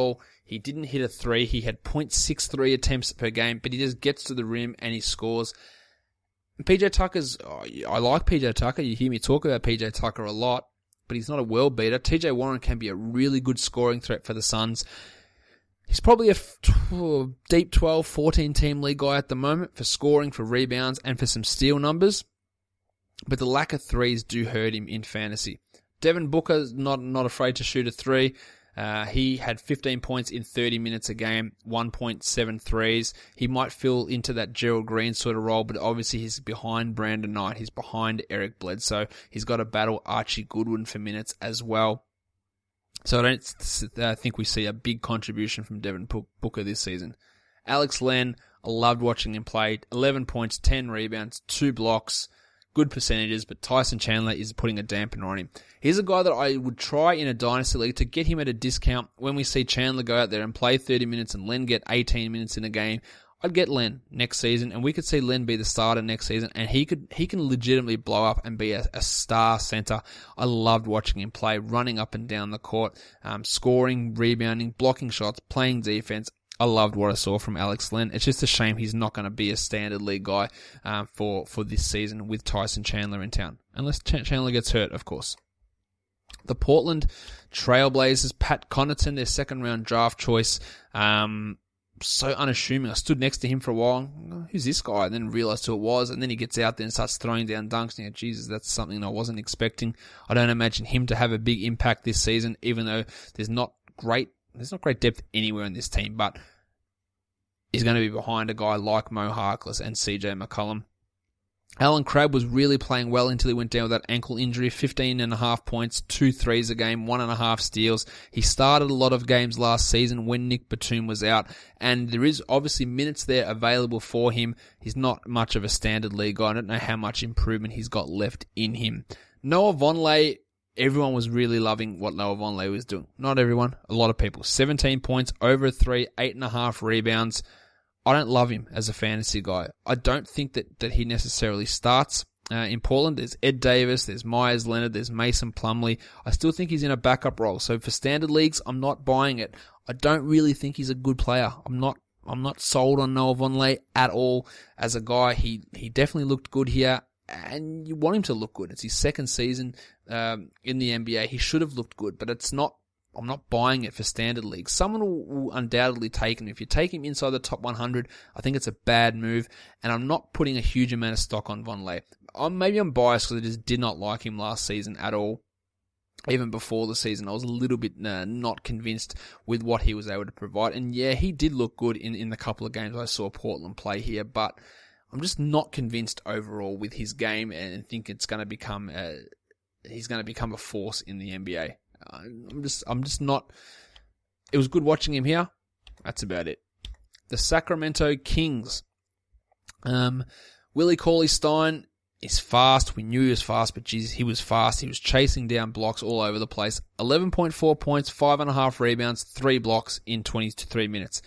He didn't hit a three. He had 0.63 attempts per game, but he just gets to the rim and he scores. PJ Tucker's, I like PJ Tucker. You hear me talk about PJ Tucker a lot, but he's not a world beater. TJ Warren can be a really good scoring threat for the Suns. He's probably a deep 12, 14 team league guy at the moment for scoring, for rebounds, and for some steal numbers. But the lack of threes do hurt him in fantasy. Devin Booker's not afraid to shoot a three. He had 15 points in 30 minutes a game, 1.7 threes. He might fill into that Gerald Green sort of role, but obviously he's behind Brandon Knight. He's behind Eric Bledsoe. He's got to battle Archie Goodwin for minutes as well. So I don't think we see a big contribution from Devin Booker this season. Alex Len, I loved watching him play. 11 points, 10 rebounds, 2 blocks. Good percentages, but Tyson Chandler is putting a dampener on him. He's a guy that I would try in a dynasty league to get him at a discount when we see Chandler go out there and play 30 minutes and Len get 18 minutes in a game. I'd get Len next season, and we could see Len be the starter next season, and he can legitimately blow up and be a star center. I loved watching him play, running up and down the court, scoring, rebounding, blocking shots, playing defense. I loved what I saw from Alex Len. It's just a shame he's not going to be a standard league guy for this season with Tyson Chandler in town. Unless Chandler gets hurt, of course. The Portland Trailblazers, Pat Connaughton, their second round draft choice. So unassuming. I stood next to him for a while. Who's this guy? And then realized who it was. And then he gets out there and starts throwing down dunks. And Jesus, that's something I wasn't expecting. I don't imagine him to have a big impact this season, even though there's not great depth anywhere in this team, but he's going to be behind a guy like Mo Harkless and CJ McCollum. Alan Crabb was really playing well until he went down with that ankle injury. 15.5 points, 2 threes a game, 1.5 steals. He started a lot of games last season when Nick Batum was out, and there is obviously minutes there available for him. He's not much of a standard league guy. I don't know how much improvement he's got left in him. Noah Vonleh, everyone was really loving what Noah Vonleh was doing. Not everyone, a lot of people. 17 points, over a 3, 8.5 rebounds. I don't love him as a fantasy guy. I don't think that he necessarily starts in Portland. There's Ed Davis, there's Myers Leonard, there's Mason Plumlee. I still think he's in a backup role. So for standard leagues, I'm not buying it. I don't really think he's a good player. I'm not sold on Noah Vonleh at all as a guy. He definitely looked good here, and you want him to look good. It's his second season in the NBA. He should have looked good, but I'm not buying it for standard leagues. Someone will undoubtedly take him. If you take him inside the top 100, I think it's a bad move, and I'm not putting a huge amount of stock on Vonleh. Maybe I'm biased because I just did not like him last season at all. Even before the season, I was a little bit not convinced with what he was able to provide. And yeah, he did look good in the couple of games I saw Portland play here, but I'm just not convinced overall with his game and think it's going to become he's going to become a force in the NBA. I'm just not. It was good watching him here. That's about it. The Sacramento Kings. Willie Cauley-Stein is fast. We knew he was fast, but Jesus, he was fast. He was chasing down blocks all over the place. 11.4 points, 5.5 rebounds, 3 blocks in 23 minutes.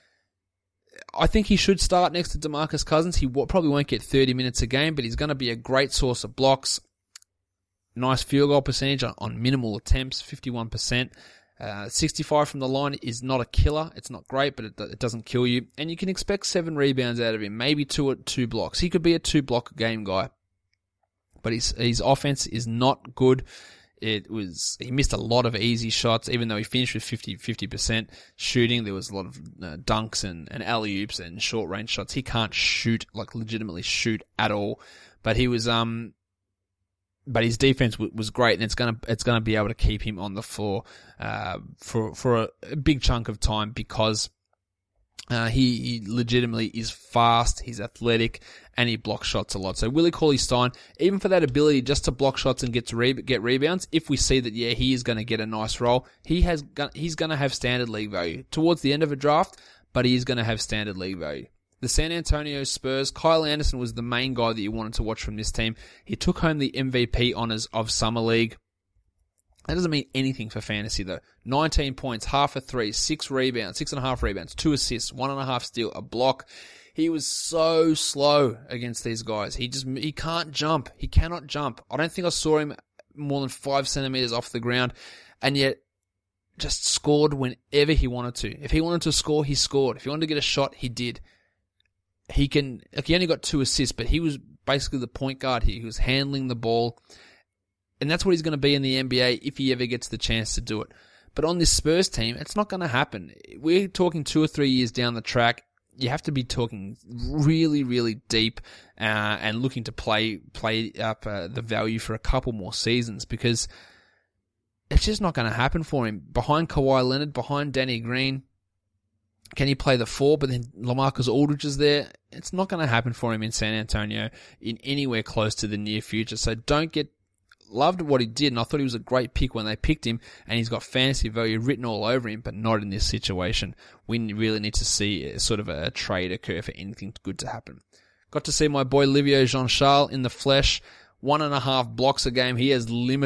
I think he should start next to DeMarcus Cousins. He probably won't get 30 minutes a game, but he's going to be a great source of blocks. Nice field goal percentage on minimal attempts, 51%. 65 from the line is not a killer. It's not great, but it doesn't kill you. And you can expect 7 rebounds out of him, maybe 2 blocks. He could be a 2-block game guy. But his offense is not good. He missed a lot of easy shots, even though he finished with 50% shooting. There was a lot of dunks and alley-oops and short-range shots. He can't shoot, legitimately shoot at all. But he was, but his defense was great, and it's gonna be able to keep him on the floor for a big chunk of time because he legitimately is fast, he's athletic, and he blocks shots a lot. So Willie Cauley-Stein, even for that ability just to block shots and get rebounds, if we see that he is going to get a nice role, he's going to have standard league value towards the end of a draft, but he is going to have standard league value. The San Antonio Spurs, Kyle Anderson was the main guy that you wanted to watch from this team. He took home the MVP honors of Summer League. That doesn't mean anything for fantasy though. 19 points, half a 3, 6 rebounds, 6.5 rebounds, 2 assists, 1.5 steal, a block. He was so slow against these guys. He can't jump. He cannot jump. I don't think I saw him more than 5 centimeters off the ground, and yet just scored whenever he wanted to. If he wanted to score, he scored. If he wanted to get a shot, he did. He only got 2 assists, but he was basically the point guard here. He was handling the ball. And that's what he's going to be in the NBA if he ever gets the chance to do it. But on this Spurs team, it's not going to happen. We're talking 2 or 3 years down the track. You have to be talking really, really deep and looking to play up the value for a couple more seasons, because it's just not going to happen for him. Behind Kawhi Leonard, behind Danny Green, can he play the 4? But then LaMarcus Aldridge is there. It's not going to happen for him in San Antonio in anywhere close to the near future. So loved what he did, and I thought he was a great pick when they picked him, and he's got fantasy value written all over him, but not in this situation. We really need to see sort of a trade occur for anything good to happen. Got to see my boy Livio Jean-Charles in the flesh. 1.5 blocks a game. He has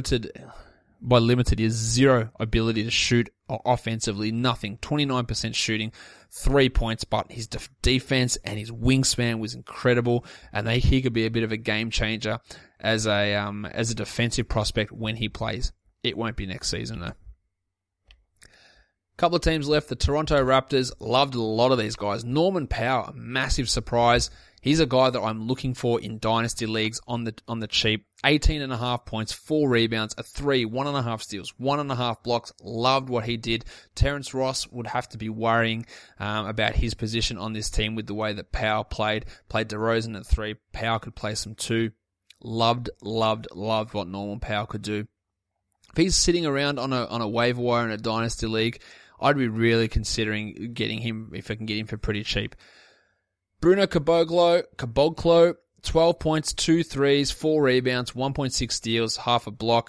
he has zero ability to shoot offensively, nothing. 29% shooting, 3 points, but his defense and his wingspan was incredible, and he could be a bit of a game changer as a defensive prospect when he plays. It won't be next season though. Couple of teams left. The Toronto Raptors, loved a lot of these guys. Norman Powell, a massive surprise. He's a guy that I'm looking for in dynasty leagues on the cheap. 18.5 points, 4 rebounds, a 3, 1.5 steals, 1.5 blocks. Loved what he did. Terrence Ross would have to be worrying about his position on this team with the way that Powell played. Played DeRozan at 3. Powell could play some 2. Loved what Norman Powell could do. If he's sitting around on a waiver wire in a dynasty league, I'd be really considering getting him if I can get him for pretty cheap. Bruno Caboclo, 12 points, 2 threes, 4 rebounds, 1.6 steals, half a block.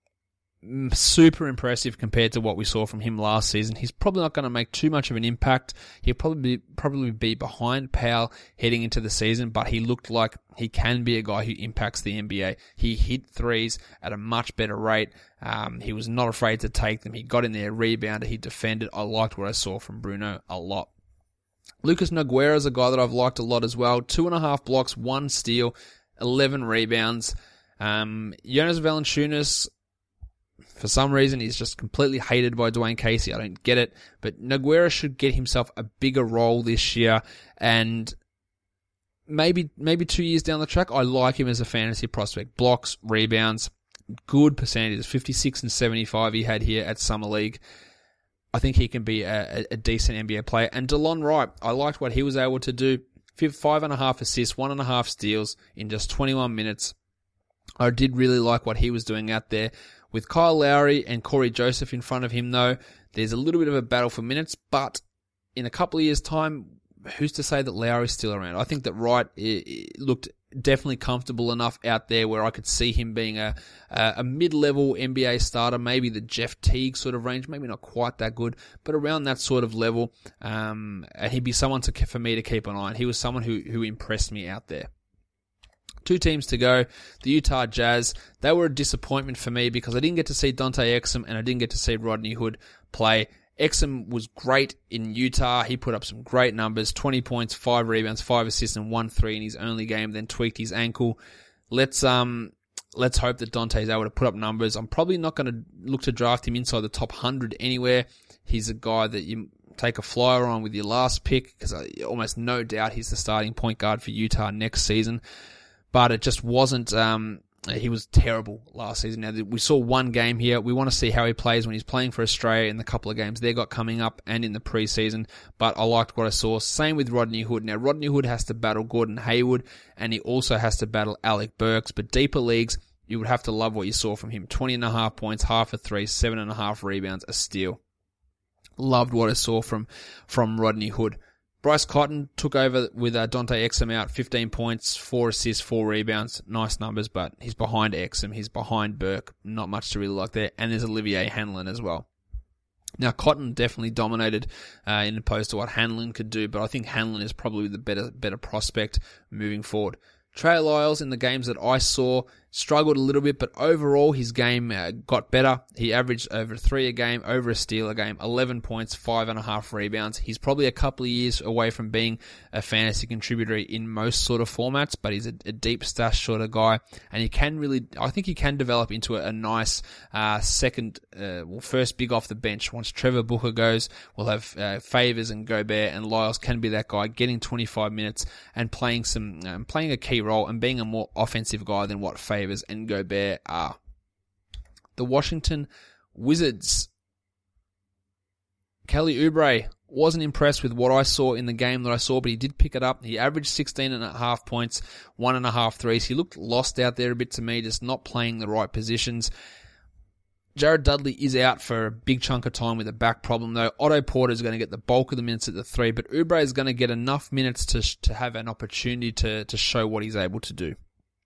Super impressive compared to what we saw from him last season. He's probably not going to make too much of an impact. He'll probably be behind Powell heading into the season, but he looked like he can be a guy who impacts the NBA. He hit threes at a much better rate. He was not afraid to take them. He got in there, rebounded, he defended. I liked what I saw from Bruno a lot. Lucas Nogueira is a guy that I've liked a lot as well. 2.5 blocks, 1 steal, 11 rebounds. Jonas Valanciunas, for some reason, he's just completely hated by Dwayne Casey. I don't get it. But Nogueira should get himself a bigger role this year. And maybe 2 years down the track, I like him as a fantasy prospect. Blocks, rebounds, good percentages. 56 and 75 he had here at Summer League. I think he can be a decent NBA player. And DeLon Wright, I liked what he was able to do. 5.5 assists, 1.5 steals in just 21 minutes. I did really like what he was doing out there. With Kyle Lowry and Corey Joseph in front of him, though, there's a little bit of a battle for minutes. But in a couple of years' time, who's to say that Lowry's still around? I think that Wright looked definitely comfortable enough out there where I could see him being a mid-level NBA starter, maybe the Jeff Teague sort of range, maybe not quite that good, but around that sort of level. And he'd be someone for me to keep an eye on. He was someone who impressed me out there. 2 teams to go. The Utah Jazz, they were a disappointment for me because I didn't get to see Dante Exum and I didn't get to see Rodney Hood play. Exum was great in Utah. He put up some great numbers, 20 points, 5 rebounds, 5 assists, and 1 3 in his only game, then tweaked his ankle. Let's hope that Dante's able to put up numbers. I'm probably not going to look to draft him inside the top 100 anywhere. He's a guy that you take a flyer on with your last pick because I almost no doubt he's the starting point guard for Utah next season. But it just wasn't, he was terrible last season. Now, we saw one game here. We want to see how he plays when he's playing for Australia in the couple of games they got coming up and in the preseason. But I liked what I saw. Same with Rodney Hood. Now, Rodney Hood has to battle Gordon Hayward, and he also has to battle Alec Burks. But deeper leagues, you would have to love what you saw from him. 20.5 points, half a 3, 7.5 rebounds, a steal. Loved what I saw from Rodney Hood. Bryce Cotton took over with Dante Exum out, 15 points, 4 assists, 4 rebounds. Nice numbers, but he's behind Exum. He's behind Burke. Not much to really like there. And there's Olivier Hanlon as well. Now, Cotton definitely dominated in opposed to what Hanlon could do, but I think Hanlon is probably the better prospect moving forward. Trey Lyles, in the games that I saw, struggled a little bit, but overall his game got better. He averaged over 3 a game, over a steal a game, 11 points, 5.5 rebounds. He's probably a couple of years away from being a fantasy contributor in most sort of formats, but he's a deep stash sort of guy, and I think he can develop into a nice first big off the bench. Once Trevor Booker goes, we'll have Favors and Gobert, and Lyles can be that guy, getting 25 minutes and playing a key role and being a more offensive guy than what Favors and Gobert are. The Washington Wizards. Kelly Oubre, wasn't impressed with what I saw in the game that I saw, but he did pick it up. He averaged 16.5 points, 1.5 threes. He looked lost out there a bit to me, just not playing the right positions. Jared Dudley is out for a big chunk of time with a back problem, though. Otto Porter is going to get the bulk of the minutes at the 3, but Oubre is going to get enough minutes to have an opportunity to show what he's able to do.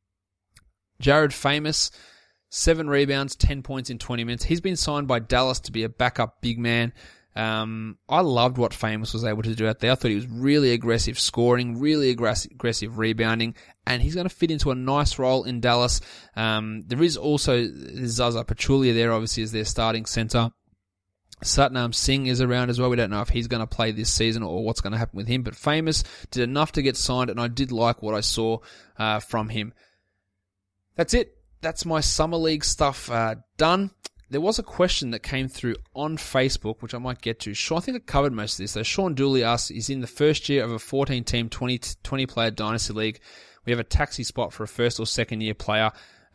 Jared Famous, 7 rebounds, 10 points in 20 minutes. He's been signed by Dallas to be a backup big man. I loved what Famous was able to do out there. I thought he was really aggressive scoring, really aggressive rebounding, and he's going to fit into a nice role in Dallas. There is also Zaza Pachulia there, obviously, as their starting center. Satnam Singh is around as well. We don't know if he's going to play this season or what's going to happen with him, but Famous did enough to get signed, and I did like what I saw from him. That's it. That's my Summer League stuff done. There was a question that came through on Facebook, which I might get to. I think I covered most of this. So Sean Dooley asks, he's in the first year of a 14-team, 20-player Dynasty League. We have a taxi spot for a first or second year player.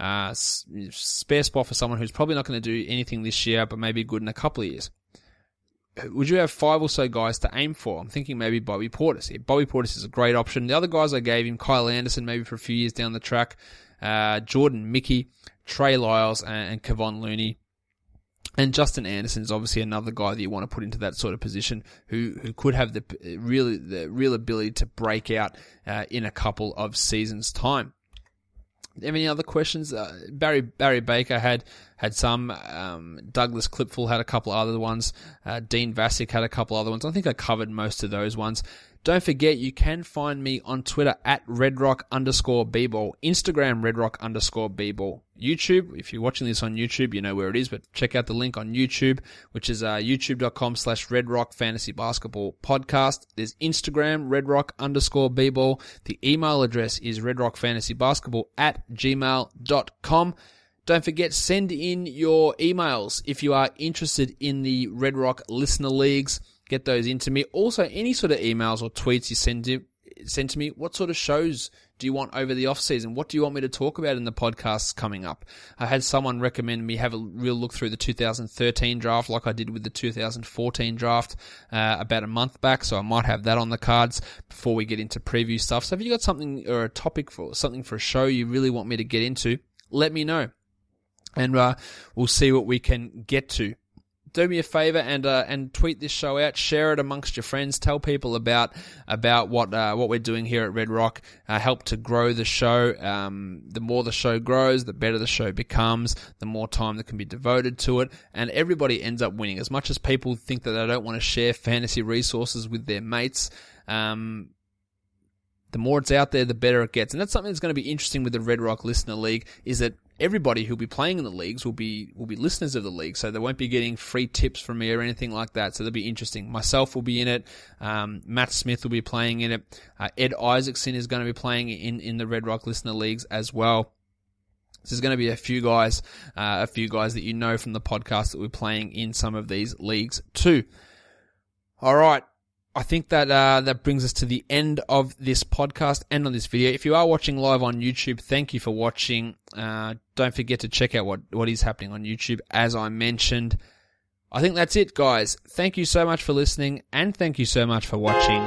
Spare spot for someone who's probably not going to do anything this year, but maybe good in a couple of years. Would you have 5 or so guys to aim for? I'm thinking maybe Bobby Portis. Bobby Portis is a great option. The other guys I gave him, Kyle Anderson, maybe for a few years down the track, Jordan Mickey, Trey Lyles, and Kevon Looney. And Justin Anderson is obviously another guy that you want to put into that sort of position who could have the real ability to break out in a couple of seasons' time. Any other questions? Barry Baker had some. Douglas Clipful had a couple of other ones. Dean Vasic had a couple other ones. I think I covered most of those ones. Don't forget, you can find me on Twitter at redrock_bball, Instagram redrock_bball, YouTube. If you're watching this on YouTube, you know where it is, but check out the link on YouTube, which is youtube.com/redrock fantasy basketball podcast. There's Instagram, redrock_bball. The email address is redrockfantasybasketball@gmail.com. Don't forget, send in your emails if you are interested in the Red Rock Listener Leagues. Get those into me. Also, any sort of emails or tweets you send to me, what sort of shows do you want over the off season? What do you want me to talk about in the podcasts coming up? I had someone recommend me have a real look through the 2013 draft like I did with the 2014 draft about a month back, so I might have that on the cards before we get into preview stuff. So if you got something or a topic for something for a show you really want me to get into, let me know. And we'll see what we can get to. Do me a favor and tweet this show out, share it amongst your friends, tell people about what we're doing here at Red Rock. Help to grow the show. The more the show grows, the better the show becomes, the more time that can be devoted to it, and everybody ends up winning. As much as people think that they don't want to share fantasy resources with their mates, the more it's out there, the better it gets. And that's something that's going to be interesting with the Red Rock Listener League, is that everybody who'll be playing in the leagues will be listeners of the league, so they won't be getting free tips from me or anything like that. So that'll be interesting. Myself will be in it. Matt Smith will be playing in it. Ed Isaacson is going to be playing in the Red Rock Listener Leagues as well. So there's going to be a few guys that you know from the podcast that we're playing in some of these leagues too. All right. I think that that brings us to the end of this podcast and on this video. If you are watching live on YouTube, thank you for watching. Don't forget to check out what is happening on YouTube, as I mentioned. I think that's it, guys. Thank you so much for listening, and thank you so much for watching.